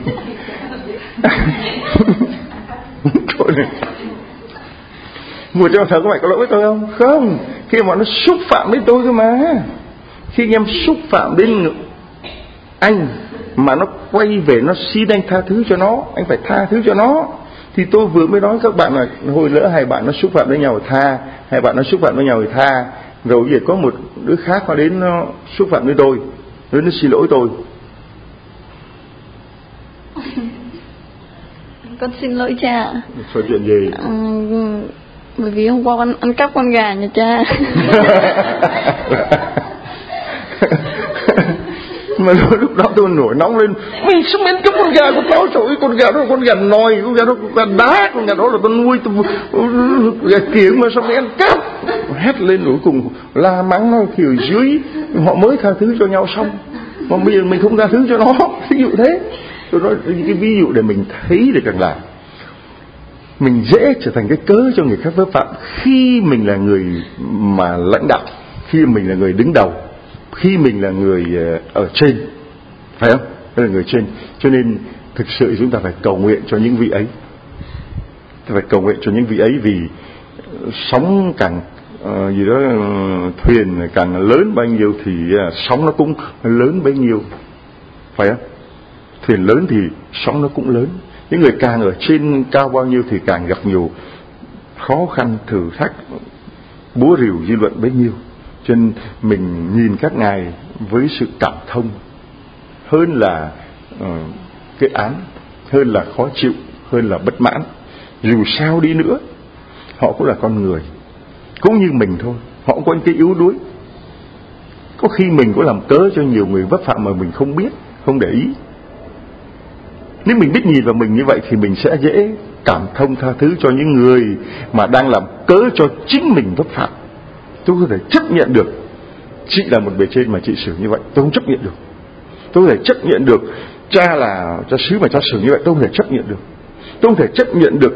người trong nhà thờ có phải có lỗi với tôi không? Không. Khi mà nó xúc phạm đến tôi cơ mà. Khi anh em xúc phạm đến anh mà nó quay về nó xin anh tha thứ cho nó, anh phải tha thứ cho nó. Thì tôi vừa mới nói các bạn là hồi lỡ hai bạn nó xúc phạm với nhau thì tha, hai bạn nó xúc phạm với nhau thì tha. Rồi giờ có một đứa khác nó đến nó xúc phạm với tôi, rồi nó xin lỗi tôi.
Con xin lỗi cha.
Sao chuyện gì?
Ừ, bởi vì hôm qua con ăn cắp con gà nhà cha.
Mà lúc đó tôi nổi nóng lên, mày sao mày cắp con gà của tao? Trời ơi, con gà đó con gà nòi, con gà đó con gà đá, con gà đó là tao nuôi, tôi gà kiểng mà sao mày ăn cắp? Hét lên cuối cùng la mắng nó thì ở dưới họ mới tha thứ cho nhau xong, mà bây giờ mình không tha thứ cho nó, ví dụ thế. Tôi nói những cái ví dụ để mình thấy được rằng là mình dễ trở thành cái cớ cho người khác vấp phạm khi mình là người mà lãnh đạo, khi mình là người đứng đầu, khi mình là người ở trên, phải không? Là người trên. Cho nên thực sự chúng ta phải cầu nguyện cho những vị ấy, phải cầu nguyện cho những vị ấy, vì sóng càng uh, gì đó uh, thuyền càng lớn bao nhiêu thì uh, sóng nó cũng lớn bấy nhiêu, phải không? Thuyền lớn thì sóng nó cũng lớn. Những người càng ở trên cao bao nhiêu thì càng gặp nhiều khó khăn, thử thách, búa rìu dư luận bấy nhiêu. Cho nên mình nhìn các ngài với sự cảm thông hơn là uh, kết án, hơn là khó chịu, hơn là bất mãn. Dù sao đi nữa, họ cũng là con người, cũng như mình thôi. Họ cũng có những cái yếu đuối. Có khi mình có làm cớ cho nhiều người vấp phạm mà mình không biết, không để ý. Nếu mình biết nhìn vào mình như vậy thì mình sẽ dễ cảm thông tha thứ cho những người mà đang làm cớ cho chính mình vấp phạm. Tôi có thể chấp nhận được chị là một bề trên mà chị xử như vậy, tôi không chấp nhận được. Tôi có thể chấp nhận được cha là cha xứ mà cha xử như vậy, tôi không thể chấp nhận được. Tôi không thể chấp nhận được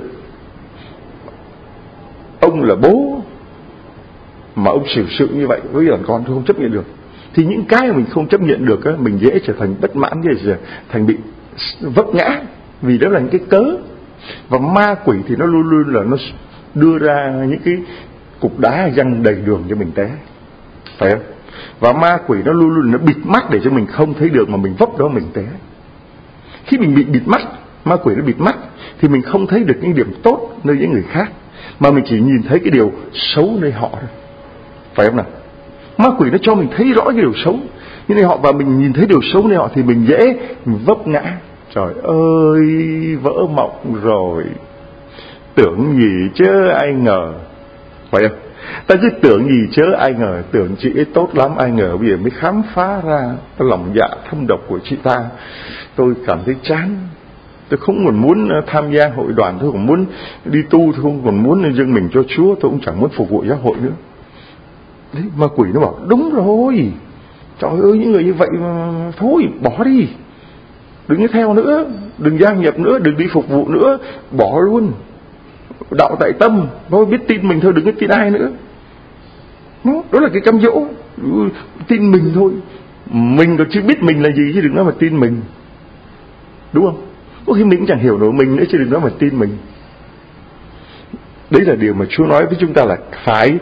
ông là bố mà ông xử sự như vậy với đàn con, tôi không chấp nhận được. Thì những cái mà mình không chấp nhận được á, mình dễ trở thành bất mãn, dễ thành bị vấp ngã, vì đó là những cái cớ. Và ma quỷ thì nó luôn luôn là nó đưa ra những cái cục đá văng đầy đường cho mình té, phải không? Và ma quỷ nó luôn luôn nó bịt mắt để cho mình không thấy được, mà mình vấp đó mình té. Khi mình bị bịt mắt, ma quỷ nó bịt mắt thì mình không thấy được những điểm tốt nơi những người khác, mà mình chỉ nhìn thấy cái điều xấu nơi họ thôi, phải không nào? Ma quỷ nó cho mình thấy rõ cái điều xấu như nơi họ, và mình nhìn thấy điều xấu nơi họ thì mình dễ mình vấp ngã. Trời ơi, vỡ mộng rồi, tưởng gì chứ ai ngờ, phải không? Ta cứ tưởng gì chứ ai ngờ, tưởng chị ấy tốt lắm ai ngờ bây giờ mới khám phá ra cái lòng dạ thâm độc của chị ta. Tôi cảm thấy chán, tôi không còn muốn tham gia hội đoàn, tôi không muốn đi tu, tôi không còn muốn dâng mình cho Chúa, tôi cũng chẳng muốn phục vụ giáo hội nữa. Đấy, ma quỷ nó bảo đúng rồi, trời ơi những người như vậy mà thôi bỏ đi, đừng có theo nữa, đừng gia nhập nữa, đừng đi phục vụ nữa, bỏ luôn, đạo tại tâm, thôi biết tin mình thôi, đừng có tin ai nữa. Đó, đó là cái cám dỗ, tin mình thôi. Mình còn chưa biết mình là gì chứ đừng nói mà tin mình, đúng không? Có khi mình cũng chẳng hiểu nổi mình nữa chứ đừng nói mà tin mình. Đấy là điều mà Chúa nói với chúng ta là phải,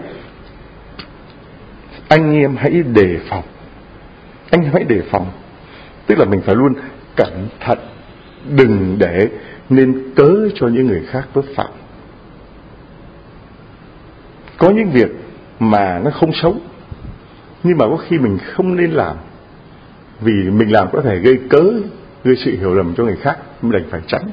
anh em hãy đề phòng. Anh em hãy đề phòng, tức là mình phải luôn cẩn thận, đừng để nên cớ cho những người khác vấp phạm. Có những việc mà nó không xấu, nhưng mà có khi mình không nên làm, vì mình làm có thể gây cớ, gây sự hiểu lầm cho người khác, mình đành phải tránh.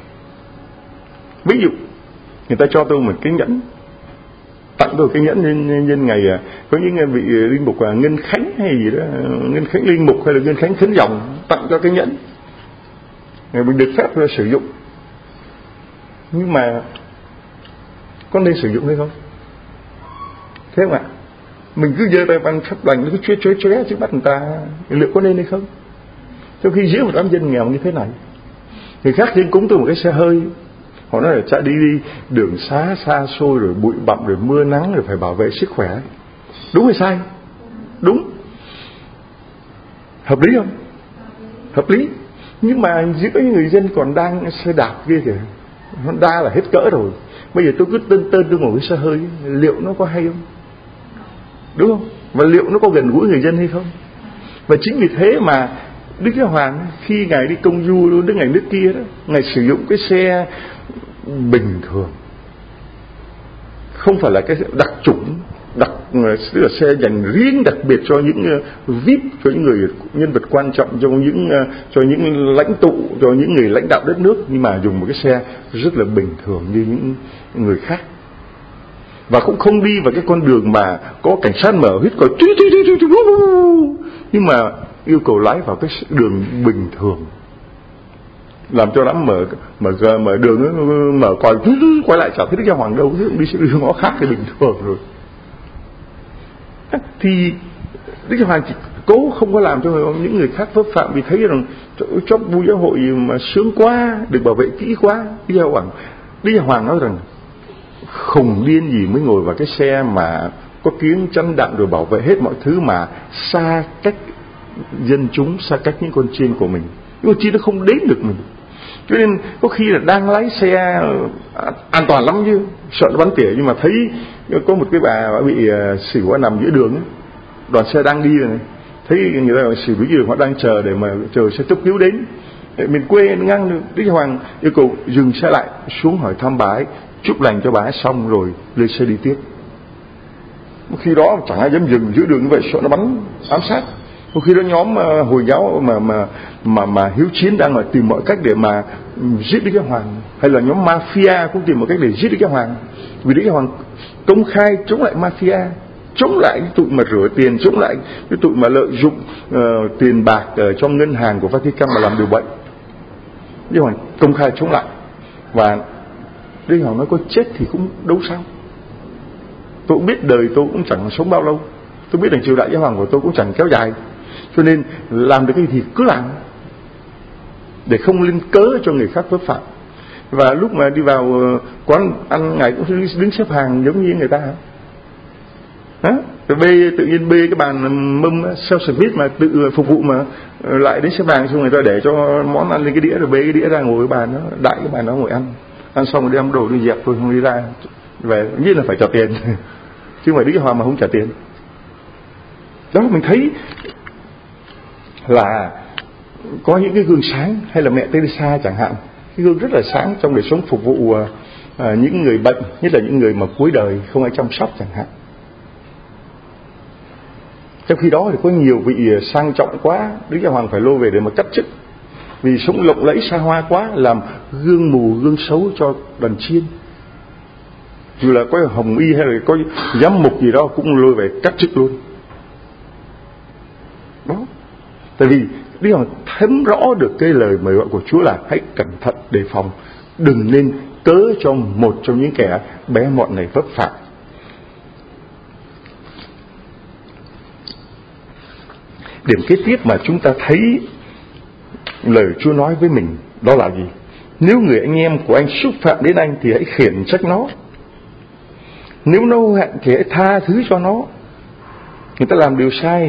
Ví dụ người ta cho tôi một cái nhẫn, tặng tôi cái nhẫn nhân, nhân ngày có những vị linh mục là Ngân Khánh hay gì đó, Ngân Khánh linh mục hay là Ngân Khánh Khấn Dòng, tặng cho cái nhẫn, mình được phép sử dụng. Nhưng mà có nên sử dụng hay không? Thế không ạ? Mình cứ giơ tay bằng phép lành, nó cứ chóe chóe chóe trước mắt người ta, liệu có nên hay không? Trong khi giữa một đám dân nghèo như thế này, người khác riêng cúng tôi một cái xe hơi, họ nói là chạy đi đi đường xá xa xôi rồi bụi bặm rồi mưa nắng rồi phải bảo vệ sức khỏe. Đúng hay sai? Đúng. Hợp lý không? Hợp lý. Nhưng mà giữa những người dân còn đang xe đạp kia kìa, Honda là hết cỡ rồi, bây giờ tôi cứ tơn tơn tôi ngồi cái xe hơi, liệu nó có hay không? Đúng không? Và liệu nó có gần gũi người dân hay không? Và chính vì thế mà Đức Giáo Hoàng khi Ngài đi công du luôn nước này nước kia đó, Ngài sử dụng cái xe bình thường, không phải là cái đặc chủng, đặc tức là xe dành riêng đặc biệt cho những vi ai pi, cho những người nhân vật quan trọng, cho những cho những lãnh tụ, cho những người lãnh đạo đất nước, nhưng mà dùng một cái xe rất là bình thường như những người khác. Và cũng không đi vào cái con đường mà có cảnh sát mở hít còi, nhưng mà yêu cầu lái vào cái đường bình thường, làm cho đám mở mở mở đường mở còi quay lại chả thấy Đức Giáo Hoàng đâu, chứ đi sẽ đường ngõ khác thì bình thường rồi. Thì Đức Giáo Hoàng chỉ cố không có làm cho những người khác vấp phạm, vì thấy rằng chóp bu giáo hội mà sướng quá, được bảo vệ kỹ quá. Đức Giáo Hoàng Đức Giáo Hoàng nói rằng khùng điên gì mới ngồi vào cái xe mà có kiếng chắn đạn rồi bảo vệ hết mọi thứ mà xa cách dân chúng, xa cách những con chiên của mình, những con chiên nó không đến được mình. Cho nên có khi là đang lái xe an toàn lắm chứ, sợ nó bắn tỉa, nhưng mà thấy có một cái bà, bà bị xỉu nằm giữa đường ấy, đoàn xe đang đi rồi này, thấy người ta xỉu giữa đường, họ đang chờ để mà chờ xe cấp cứu đến. Mình quê ngang được, Đức Giáo Hoàng yêu cầu dừng xe lại, xuống hỏi thăm bà ấy, chúc lành cho bà ấy xong rồi lên xe đi tiếp. Khi đó chẳng ai dám dừng giữa đường như vậy, sợ nó bắn ám sát. Một khi đó nhóm uh, Hồi giáo mà mà mà mà hiếu chiến đang là tìm mọi cách để mà giết Đức Giáo Hoàng, hay là nhóm mafia cũng tìm mọi cách để giết Đức Giáo Hoàng, vì Đức Giáo Hoàng công khai chống lại mafia, chống lại cái tụi mà rửa tiền, chống lại cái tụi mà lợi dụng uh, tiền bạc ở trong ngân hàng của Vatican mà làm điều bậy. Đức Giáo Hoàng công khai chống lại, và Đức Giáo Hoàng nói có chết thì cũng đâu sao. Tôi cũng biết đời tôi cũng chẳng sống bao lâu, tôi biết rằng triều đại Giáo Hoàng của tôi cũng chẳng kéo dài, cho nên làm được cái gì cứ làm, để không lên cớ cho người khác vấp phạm. Và lúc mà đi vào quán ăn, Ngài cũng đứng xếp hàng giống như người ta hả? Rồi bê, tự nhiên bê cái bàn mâm self-service mà tự phục vụ mà lại đến xếp hàng, xong người ta để cho món ăn lên cái đĩa, rồi bê cái đĩa ra ngồi cái bàn đó, đại cái bàn đó ngồi ăn. Ăn xong rồi đem đồ đi dẹp thôi, không đi ra về, như là phải trả tiền chứ không phải Đức Giáo Hoàng mà không trả tiền. Đó, mình thấy là có những cái gương sáng, hay là mẹ Teresa chẳng hạn, cái gương rất là sáng trong đời sống phục vụ à, những người bệnh, nhất là những người mà cuối đời không ai chăm sóc chẳng hạn. Trong khi đó thì có nhiều vị sang trọng quá, Đức Giáo Hoàng phải lôi về để mà cắt chức, vì sống lộng lẫy xa hoa quá, làm gương mù gương xấu cho đoàn chiên. Dù là có hồng y hay là có giám mục gì đó cũng lôi về cắt chức luôn. Đó, tại vì Đức Hoàng thấm rõ được cái lời mời gọi của Chúa là hãy cẩn thận đề phòng, đừng nên cớ cho một trong những kẻ bé mọn này vấp phạm. Điểm kế tiếp mà chúng ta thấy lời Chúa nói với mình đó là gì? Nếu người anh em của anh xúc phạm đến anh thì hãy khiển trách nó. Nếu nó hẹn thì hãy tha thứ cho nó. Người ta làm điều sai,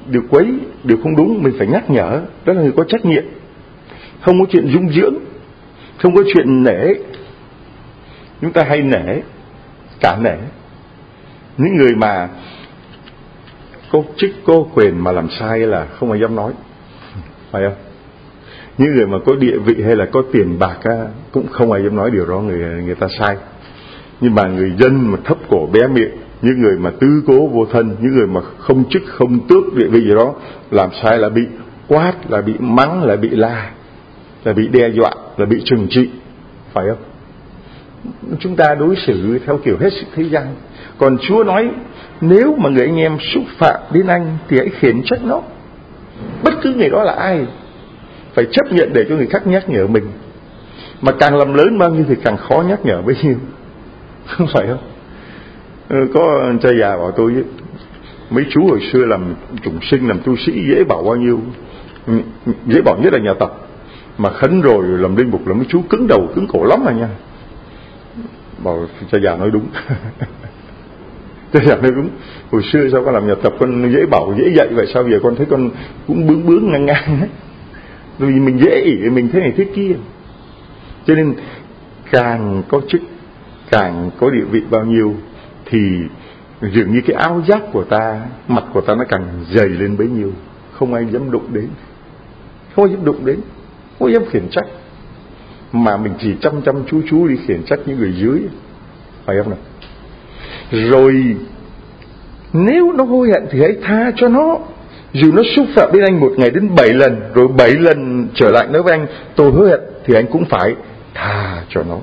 điều quấy, điều không đúng, mình phải nhắc nhở. Đó là người có trách nhiệm. Không có chuyện dung dưỡng, không có chuyện nể. Chúng ta hay nể, cả nể những người mà có chức có quyền mà làm sai là không ai dám nói, phải không? Những người mà có địa vị hay là có tiền bạc á, cũng không ai dám nói điều đó người người ta sai. Nhưng mà người dân mà thấp cổ bé miệng, những người mà tứ cố vô thân, những người mà không chức không tước địa vị gì đó, làm sai là bị quát, là bị mắng, là bị la, là bị đe dọa, là bị trừng trị, phải không? Chúng ta đối xử theo kiểu hết sức thế gian. Còn Chúa nói, nếu mà người anh em xúc phạm đến anh thì hãy khiển trách nó. Bất cứ người đó là ai, phải chấp nhận để cho người khác nhắc nhở mình. Mà càng làm lớn bao nhiêu thì càng khó nhắc nhở bấy nhiêu, không phải không? Ừ, có cha già bảo tôi, mấy chú hồi xưa làm chủng sinh, làm tu sĩ dễ bảo bao nhiêu. Dễ bảo nhất là nhà tập. Mà khấn rồi làm linh mục là mấy chú cứng đầu cứng cổ lắm mà nha. Bảo cha già nói đúng. Cha già nói đúng. Hồi xưa sao con làm nhà tập con dễ bảo dễ dạy, vậy sao giờ con thấy con cũng bướng bướng ngang ngang ấy. Vì mình dễ ỉ, mình thế này thế kia. Cho nên càng có chức, càng có địa vị bao nhiêu thì dường như cái áo giáp của ta, mặt của ta nó càng dày lên bấy nhiêu. Không ai dám đụng đến, không ai dám đụng đến, không ai dám khiển trách. Mà mình chỉ chăm chăm chú chú đi khiển trách những người dưới, phải không nào? Rồi nếu nó hối hận thì hãy tha cho nó. Dù nó xúc phạm đến anh một ngày đến bảy lần, rồi bảy lần trở lại nói với anh tôi hối hận, thì anh cũng phải tha cho nó.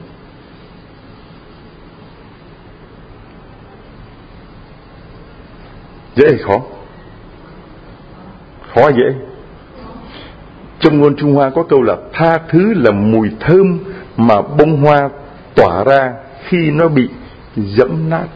Dễ hay khó? Khó hay dễ? Trong ngôn Trung Hoa có câu là tha thứ là mùi thơm mà bông hoa tỏa ra khi nó bị dẫm nát.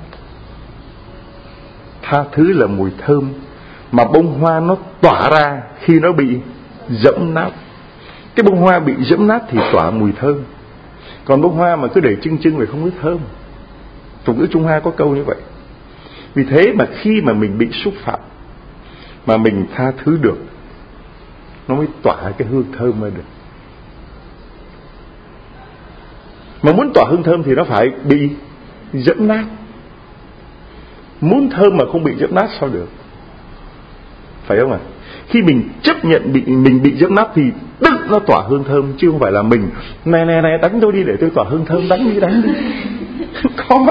Tha thứ là mùi thơm mà bông hoa nó tỏa ra khi nó bị dẫm nát. Cái bông hoa bị dẫm nát thì tỏa mùi thơm, còn bông hoa mà cứ để chưng chưng thì không có thơm. Tục ngữ Trung Hoa có câu như vậy. Vì thế mà khi mà mình bị xúc phạm mà mình tha thứ được, nó mới tỏa cái hương thơm ra được. Mà muốn tỏa hương thơm thì nó phải bị dẫm nát. Muốn thơm mà không bị dẫm nát sao được, phải không ạ? À? Khi mình chấp nhận bị mình bị dẫm nát thì tức nó tỏa hương thơm, chứ không phải là mình này này này đánh tôi đi để tôi tỏa hương thơm, đánh đi đánh đi. Có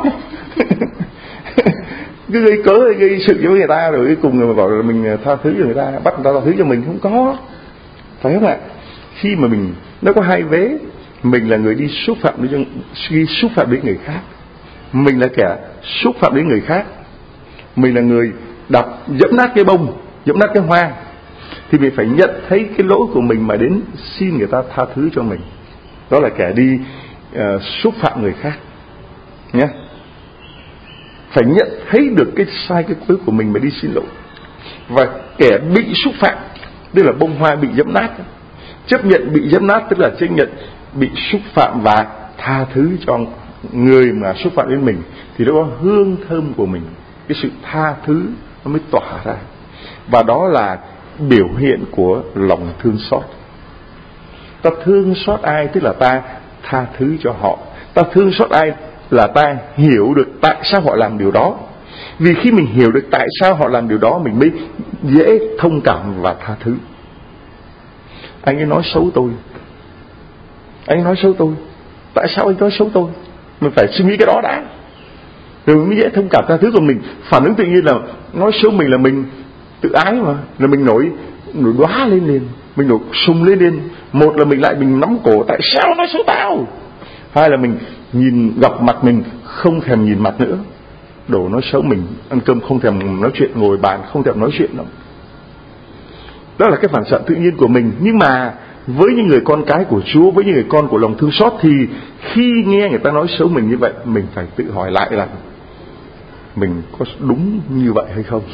cứ gây cớ gây sự với người ta rồi cuối cùng người bảo là mình tha thứ cho người ta, bắt người ta tha thứ cho mình, không có, phải không ạ? Khi mà mình nó có hai vế, mình là người đi xúc phạm đến đi xúc phạm đến người khác, mình là kẻ xúc phạm đến người khác, mình là người đập dẫm nát cái bông, dẫm nát cái hoa, thì mình phải nhận thấy cái lỗi của mình mà đến xin người ta tha thứ cho mình. Đó là kẻ đi uh, xúc phạm người khác nhé. Phải nhận thấy được cái sai cái lỗi của mình mà đi xin lỗi. Và kẻ bị xúc phạm, tức là bông hoa bị dẫm nát, chấp nhận bị dẫm nát tức là chấp nhận bị xúc phạm và tha thứ cho người mà xúc phạm đến mình, thì đó có hương thơm của mình, cái sự tha thứ nó mới tỏa ra. Và đó là biểu hiện của lòng thương xót. Ta thương xót ai tức là ta tha thứ cho họ. Ta thương xót ai là ta hiểu được tại sao họ làm điều đó. Vì khi mình hiểu được tại sao họ làm điều đó, mình mới dễ thông cảm và tha thứ. Anh ấy nói xấu tôi, anh ấy nói xấu tôi, tại sao anh nói xấu tôi? Mình phải suy nghĩ cái đó đã, rồi mình mới dễ thông cảm tha thứ. Còn mình phản ứng tự nhiên là nói xấu mình là mình tự ái mà, là mình nổi nổi đóa lên liền, mình nổi sung lên lên. Một là mình lại mình nắm cổ, tại sao nói xấu tao? Hai là mình nhìn gặp mặt mình không thèm nhìn mặt nữa, đổ nói xấu mình, ăn cơm không thèm nói chuyện, ngồi bàn không thèm nói chuyện đâu. Đó là cái phản xạ tự nhiên của mình. Nhưng mà với những người con cái của Chúa, với những người con của lòng thương xót, thì khi nghe người ta nói xấu mình như vậy, mình phải tự hỏi lại là mình có đúng như vậy hay không.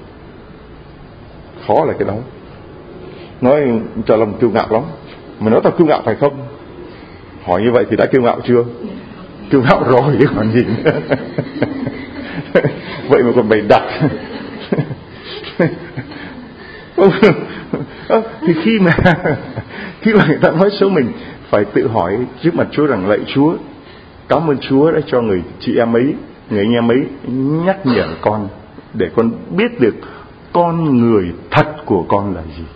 Khó là cái đó. Nói cho lòng kiêu ngạo lắm. Mà nói tao kiêu ngạo phải không? Hỏi như vậy thì đã kiêu ngạo chưa? Kiêu ngạo rồi chứ còn gì. Vậy mà còn bày đặt. Thì khi mà khi mà người ta nói xấu mình, phải tự hỏi trước mặt Chúa rằng: lạy Chúa, cảm ơn Chúa đã cho người chị em ấy, người anh em ấy nhắc nhở con, để con biết được con người thật của con là gì.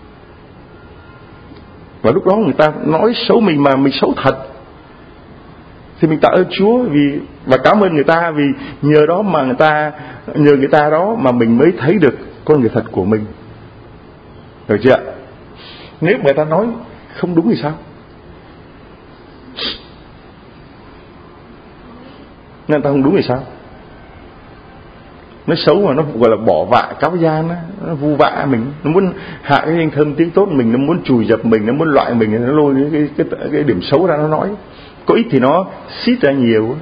Và lúc đó người ta nói xấu mình mà mình xấu thật, thì mình tạ ơn Chúa vì và cảm ơn người ta, vì nhờ đó mà người ta nhờ người ta đó mà mình mới thấy được con người thật của mình. Được chưa? Nếu người ta nói không đúng thì sao? Người ta không đúng thì sao? Nó xấu mà nó gọi là bỏ vạ cáo gian á, nó vu vạ mình, nó muốn hạ cái danh thơm tiếng tốt mình, nó muốn chùi dập mình, nó muốn loại mình, nó lôi cái cái, cái, cái điểm xấu ra nó nói. Có ít thì nó xít ra nhiều,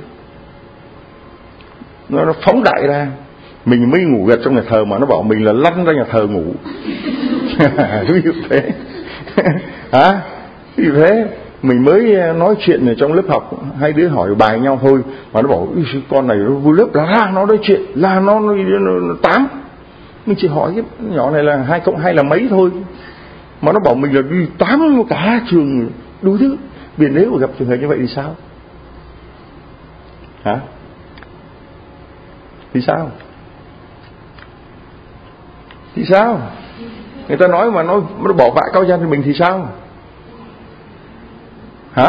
nó, nó phóng đại ra. Mình mới ngủ gật trong nhà thờ mà nó bảo mình là lăn ra nhà thờ ngủ. Ví dụ thế. Hả? Ví dụ thế. Mình mới nói chuyện ở trong lớp học, hai đứa hỏi bài nhau thôi mà nó bảo con này nó vui lớp là ra nó nói chuyện là nó, nó, nó, nó tám. Mình chỉ hỏi cái nhỏ này là hai cộng hai là mấy thôi, mà nó bảo mình là đi tám cả trường đủ thứ. Vì nếu mà gặp trường hợp như vậy thì sao? Hả? Thì sao? Thì sao? Người ta nói mà nó, nó bỏ vạ cao gian thì mình thì sao? Hả?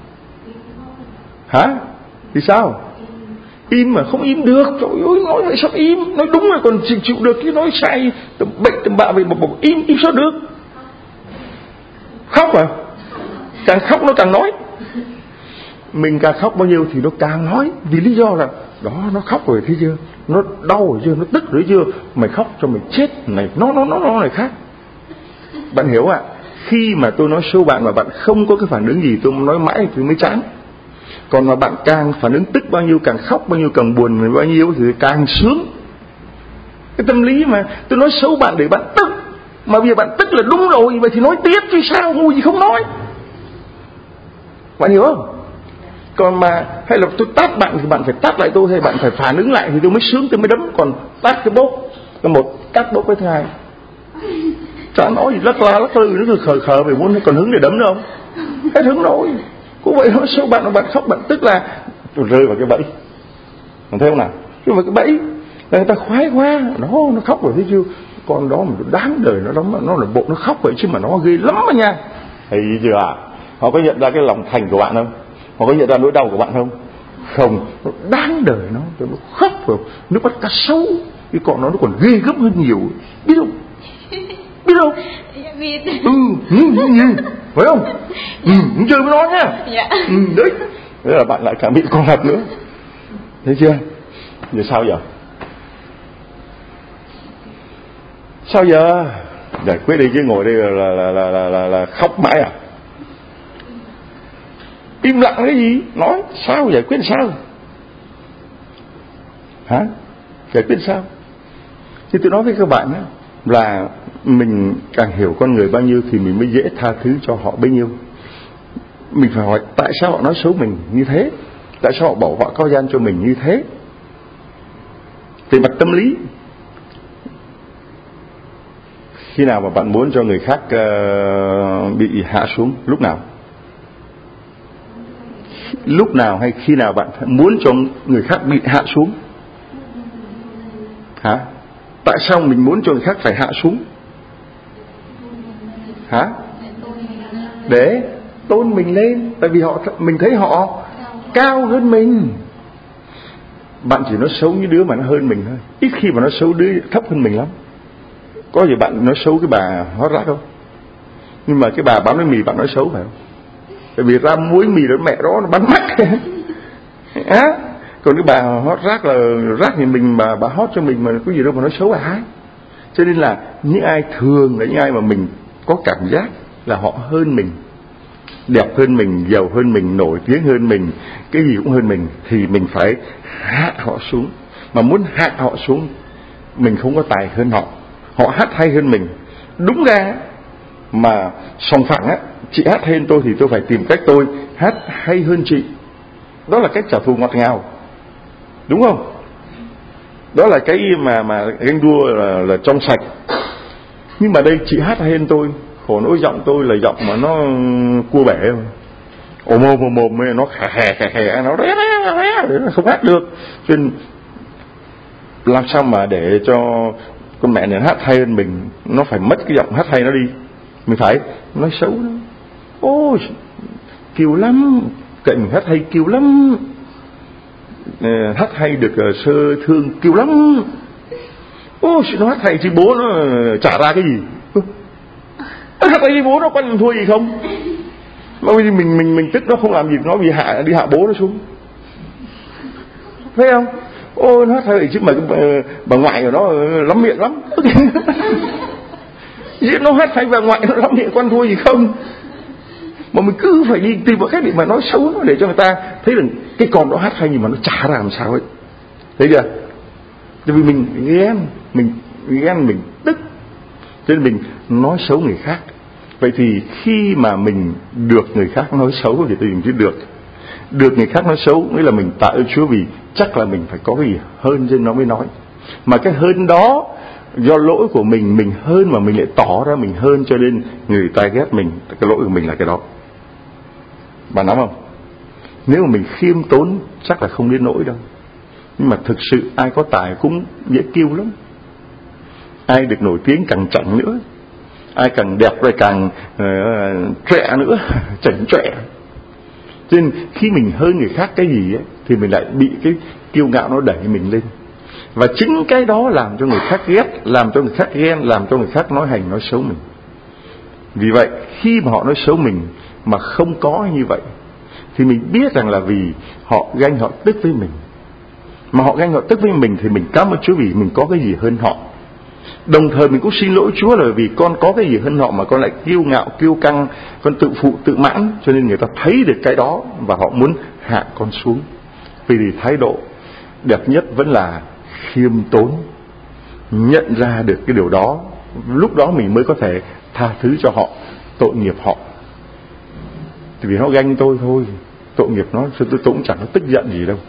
Hả? Thì sao? Im mà không im được. Trời ơi, nói vậy sao im? Nói đúng là còn chịu, chịu được, chứ nói sai tầm bệnh tầm bạ về một bọc im, im sao được? Khóc à? Càng khóc nó càng nói. Mình càng khóc bao nhiêu thì nó càng nói. Vì lý do là đó, nó khóc rồi thấy chưa? Nó đau rồi chưa? Nó tức rồi chưa? Mày khóc cho mày chết này, nó nó nó nó này khác. Bạn hiểu ạ? À? Khi mà tôi nói xấu bạn mà bạn không có cái phản ứng gì, tôi nói mãi thì mới chán. Còn mà bạn càng phản ứng tức bao nhiêu, càng khóc bao nhiêu, càng buồn bao nhiêu thì càng sướng. Cái tâm lý mà tôi nói xấu bạn để bạn tức, mà bây giờ bạn tức là đúng rồi, vậy thì nói tiếp chứ sao, ngu gì không nói. Bạn hiểu không? Còn mà hay là tôi tát bạn thì bạn phải tát lại tôi, hay bạn phải phản ứng lại thì tôi mới sướng, tôi mới đấm. Còn tát cái bốc, cái một tát bốc cái thứ hai, chả nói gì, lắc la lắc lư, nó khờ khờ về muốn còn hứng để đấm nữa không? Hết hứng rồi. Cũng vậy nói xấu bạn, bạn khóc, bạn tức là tôi rơi vào cái bẫy. Còn thấy không nào? Rơi vào cái bẫy là người ta khoái quá, nó nó khóc rồi thấy chưa? Con đó mà đáng đời nó đóng, nó là bộ nó khóc vậy chứ mà nó ghê lắm mà nha. Thấy chưa à? Họ có nhận ra cái lòng thành của bạn không? Họ có nhận ra nỗi đau của bạn không? Không, nó đáng đời nó, nó khóc rồi, nước mắt cá sấu, cái con nó nó còn ghê gớm hơn nhiều, biết không? Biết không?
Dạ biết.
Ừ, ừ, ừ, ừ, phải không? Ừ, không chơi với nó nhá.
Dạ.
Ừ, đấy. Thế là bạn lại càng bị con hạt nữa. Thấy chưa? Giờ sao giờ? Sao giờ? Giải quyết đi chứ ngồi đây là là là là là, là khóc mãi à? Im lặng cái gì? Nói sao, giải quyết sao? Hả? Giải quyết sao? Thì tôi nói với các bạn á, là mình càng hiểu con người bao nhiêu thì mình mới dễ tha thứ cho họ bấy nhiêu. Mình phải hỏi tại sao họ nói xấu mình như thế, tại sao họ bỏ vạ cao gian cho mình như thế. Về mặt tâm lý, khi nào mà bạn muốn cho người khác uh, bị hạ xuống? Lúc nào? Lúc nào hay khi nào bạn muốn cho người khác bị hạ xuống? Hả? Tại sao mình muốn cho người khác phải hạ xuống? Hả? Để tôn mình lên. Tại vì họ, mình thấy họ cao hơn mình. Bạn chỉ nói xấu những đứa mà nó hơn mình thôi, ít khi mà nói xấu đứa thấp hơn mình lắm. Có gì bạn nói xấu cái bà hót rác không? Nhưng mà cái bà bán bánh mì bạn nói xấu phải không? Tại vì ra muối mì đó mẹ đó nó bắn mắt. Á, còn cái bà hót rác là rác thì mình mà bà hót cho mình mà có gì đâu mà nói xấu ai. Cho nên là những ai thường là những ai mà mình có cảm giác là họ hơn mình, đẹp hơn mình, giàu hơn mình, nổi tiếng hơn mình, cái gì cũng hơn mình, thì mình phải hạ họ xuống. Mà muốn hạ họ xuống, mình không có tài hơn họ, họ hát hay hơn mình. Đúng ra mà sòng phẳng á, chị hát hay hơn tôi thì tôi phải tìm cách tôi hát hay hơn chị. Đó là cách trả thù ngọt ngào, đúng không? Đó là cái mà mà ganh đua là, là trong sạch. Nhưng mà đây chị hát hay hơn tôi, khổ nỗi giọng tôi là giọng mà nó cua bể thôi, ồm ồm ồm ồm nó khè khè khè khè, nó không hát được. Cho nên làm sao mà để cho con mẹ này hát hay hơn mình, nó phải mất cái giọng hát hay nó đi, mình phải nói xấu nó. Ôi kiều lắm, cậy mình hát hay kiều lắm, hát hay được sơ thương kiều lắm. Ôi nó hát hay chứ bố nó trả ra cái gì, hát hay chứ bố nó quan thua gì không. Mà mình mình mình mình tức nó không làm gì, nó bị hạ đi hạ bố nó xuống, thấy không? Ôi nó hát hay chứ mà bà ngoại của nó lắm miệng lắm. Nó hát hay bà ngoại nó lắm miệng quan thua gì không. Mà mình cứ phải đi tìm một cách để mà nói xấu nó, để cho người ta thấy rằng cái con đó hát hay nhưng mà nó chả làm sao ấy, thấy chưa? Tại vì mình ghen, mình ghen, mình tức, cho nên mình nói xấu người khác. Vậy thì khi mà mình được người khác nói xấu thì mình chứ được được người khác nói xấu, nghĩa là mình tạ ơn Chúa vì chắc là mình phải có cái gì hơn cho nên nó mới nói. Mà cái hơn đó do lỗi của mình, mình hơn mà mình lại tỏ ra mình hơn, cho nên người ta ghét mình. Cái lỗi của mình là cái đó, bạn nắm không? Nếu mà mình khiêm tốn chắc là không đến nỗi đâu. Nhưng mà thực sự ai có tài cũng dễ kiêu lắm. Ai được nổi tiếng càng chảnh nữa, ai càng đẹp rồi càng uh, trẻ nữa, chảnh trẻ. Cho nên khi mình hơn người khác cái gì ấy, thì mình lại bị cái kiêu ngạo nó đẩy mình lên. Và chính cái đó làm cho người khác ghét, làm cho người khác ghen, làm cho người khác nói hành, nói xấu mình. Vì vậy khi mà họ nói xấu mình mà không có như vậy, thì mình biết rằng là vì họ ganh, họ tức với mình. Mà họ ganh, họ tức với mình thì mình cảm ơn Chúa vì mình có cái gì hơn họ. Đồng thời mình cũng xin lỗi Chúa là vì con có cái gì hơn họ mà con lại kiêu ngạo, kiêu căng, con tự phụ, tự mãn. Cho nên người ta thấy được cái đó và họ muốn hạ con xuống. Vì thái độ đẹp nhất vẫn là khiêm tốn, nhận ra được cái điều đó, lúc đó mình mới có thể tha thứ cho họ, tội nghiệp họ. Vì nó ganh tôi thôi, tội nghiệp nó, tôi, tôi cũng chẳng có tức giận gì đâu.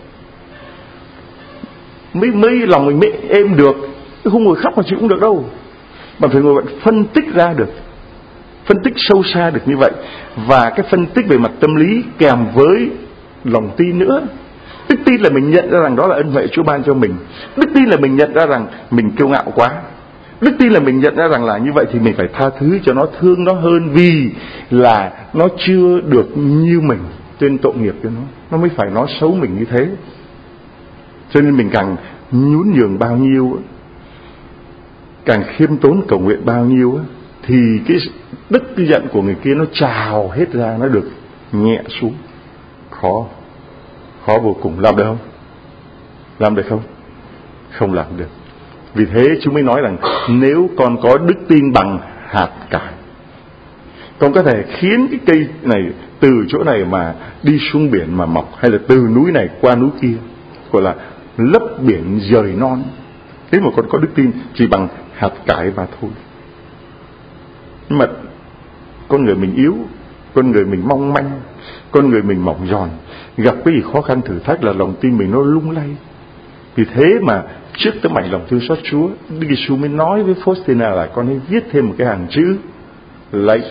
Mới, mới lòng mình mới êm được, tôi không ngồi khóc mà chịu cũng được đâu. Mà phải ngồi bạn phân tích ra được, phân tích sâu xa được như vậy. Và cái phân tích về mặt tâm lý kèm với lòng tin nữa. Đức tin là mình nhận ra rằng đó là ân huệ Chúa ban cho mình. Đức tin là mình nhận ra rằng mình kiêu ngạo quá. Đức tin là mình nhận ra rằng là như vậy thì mình phải tha thứ cho nó, thương nó hơn, vì là nó chưa được như mình, trên tội nghiệp cho nó, nó mới phải nói xấu mình như thế. Cho nên mình càng nhún nhường bao nhiêu, càng khiêm tốn cầu nguyện bao nhiêu, thì cái đức cái giận của người kia nó trào hết ra, nó được nhẹ xuống. Khó, khó vô cùng. Làm được không? Làm được không? Không làm được. Vì thế chúng mới nói rằng nếu con có đức tin bằng hạt cải, con có thể khiến cái cây này từ chỗ này mà đi xuống biển mà mọc, hay là từ núi này qua núi kia, gọi là lấp biển dời non. Thế mà con có đức tin chỉ bằng hạt cải mà thôi. Nhưng mà con người mình yếu, con người mình mong manh, con người mình mỏng giòn, gặp cái gì khó khăn thử thách là lòng tin mình nó lung lay. Vì thế mà trước tấm ảnh lòng thương xót Chúa, Đức Giêsu mới nói với Faustina là con hãy viết thêm một cái hàng chữ lạy,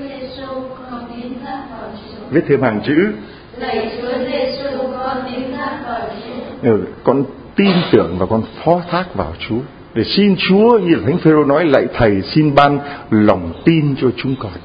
viết thêm hàng chữ lạy Chúa Giêsu, con tín thác vào Chúa. Ừ, con tin tưởng và con phó thác vào Chúa, để xin Chúa như là Thánh Phêrô nói, lạy Thầy xin ban lòng tin cho chúng con.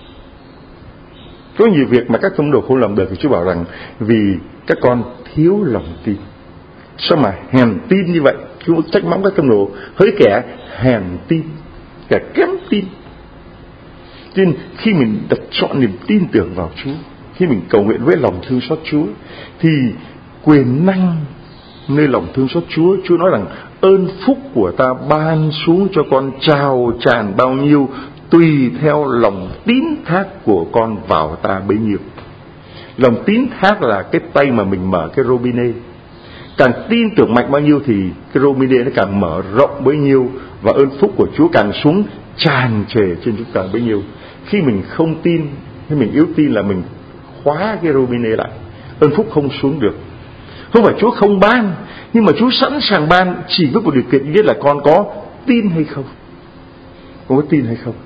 Có nhiều việc mà các tông đồ không làm được thì Chúa bảo rằng vì các con thiếu lòng tin. Sao mà hèn tin như vậy? Chúa trách mắng các tông đồ hỡi kẻ hèn tin, kẻ kém tin. Cho nên khi mình đặt chọn niềm tin tưởng vào Chúa, khi mình cầu nguyện với lòng thương xót Chúa, thì quyền năng nơi lòng thương xót Chúa, Chúa nói rằng ơn phúc của ta ban xuống cho con trào tràn bao nhiêu, tùy theo lòng tín thác của con vào ta bấy nhiêu. Lòng tín thác là cái tay mà mình mở cái robinet. Càng tin tưởng mạnh bao nhiêu thì cái robinet nó càng mở rộng bấy nhiêu, và ơn phúc của Chúa càng xuống tràn trề trên chúng ta bấy nhiêu. Khi mình không tin, khi mình yếu tin là mình khóa cái robinet lại, ơn phúc không xuống được. Không phải Chúa không ban, nhưng mà Chúa sẵn sàng ban chỉ với một điều kiện duy nhất là con có tin hay không. Con có tin hay không?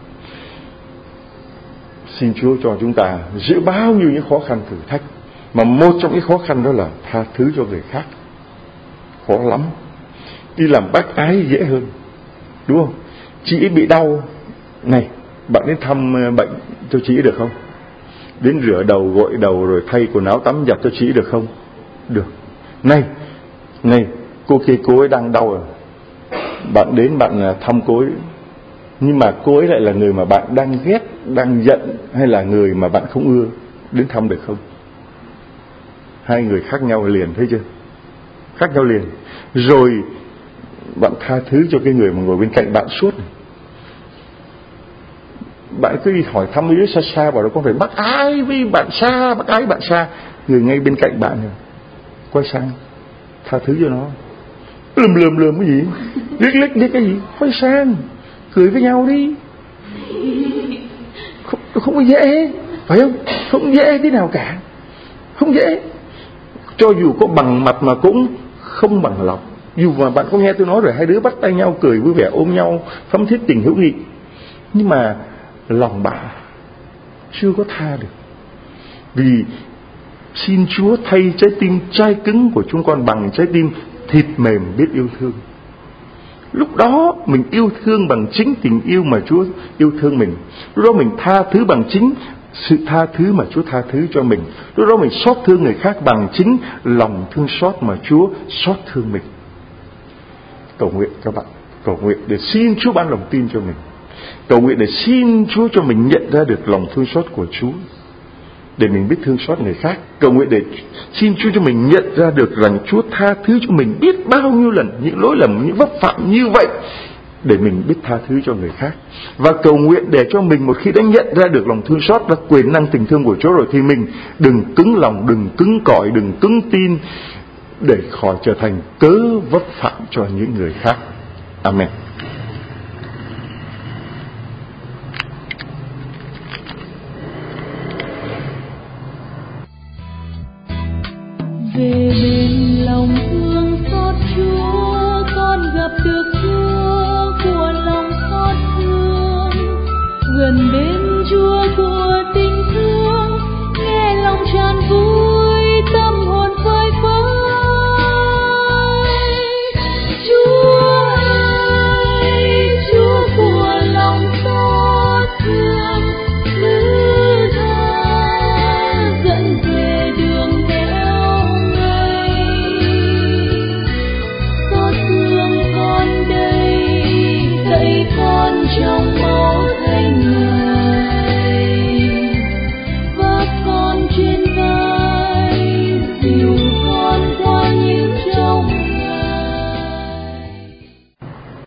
Xin Chúa cho chúng ta giữa bao nhiêu những khó khăn thử thách, mà một trong những khó khăn đó là tha thứ cho người khác. Khó lắm. Đi làm bác ái dễ hơn, đúng không? Chị bị đau này, bạn đến thăm bệnh cho chị được không? Đến rửa đầu, gội đầu, rồi thay quần áo tắm giặt cho chị được không? Được. Này, này, cô kia cô ấy đang đau rồi, bạn đến bạn thăm cô ấy, nhưng mà cô ấy lại là người mà bạn đang ghét, đang giận, hay là người mà bạn không ưa, đến thăm được không? Hai người khác nhau liền, thấy chưa? Khác nhau liền. Rồi bạn tha thứ cho cái người mà ngồi bên cạnh bạn suốt này. Bạn cứ đi hỏi thăm đứa xa xa, bảo là con phải bác ái với bạn xa, bác ái bạn xa. Người ngay bên cạnh bạn này, quay sang tha thứ cho nó. Lườm lườm lườm cái gì, liếc liếc liếc cái gì, quay sang cười với nhau đi. Không, không có dễ, phải không? Không dễ thế nào cả, không dễ. Cho dù có bằng mặt mà cũng không bằng lòng. Dù mà bạn có nghe tôi nói rồi, hai đứa bắt tay nhau cười vui vẻ ôm nhau thắm thiết tình hữu nghị, nhưng mà lòng bạn chưa có tha được. Vì xin Chúa thay trái tim chai cứng của chúng con bằng trái tim thịt mềm biết yêu thương. Lúc đó mình yêu thương bằng chính tình yêu mà Chúa yêu thương mình. Lúc đó mình tha thứ bằng chính sự tha thứ mà Chúa tha thứ cho mình. Lúc đó mình xót thương người khác bằng chính lòng thương xót mà Chúa xót thương mình. Cầu nguyện các bạn, cầu nguyện để xin Chúa ban lòng tin cho mình. Cầu nguyện để xin Chúa cho mình nhận ra được lòng thương xót của Chúa, để mình biết thương xót người khác. Cầu nguyện để xin Chúa cho mình nhận ra được rằng Chúa tha thứ cho mình biết bao nhiêu lần những lỗi lầm, những vấp phạm như vậy, để mình biết tha thứ cho người khác. Và cầu nguyện để cho mình một khi đã nhận ra được lòng thương xót và quyền năng tình thương của Chúa rồi, thì mình đừng cứng lòng, đừng cứng cỏi, đừng cứng tin, để khỏi trở thành cớ vấp phạm cho những người khác. Amen.
Về bên lòng thương xót Chúa, con gặp được Chúa của lòng xót thương. Gần bên Chúa của tình thương, nghe lòng tràn vui, tâm hồn phơi phới. Chúa ơi, Chúa của lòng xót thương, thứ tha dẫn về đường đèo ngây. Xót thương con đây, dạy con trong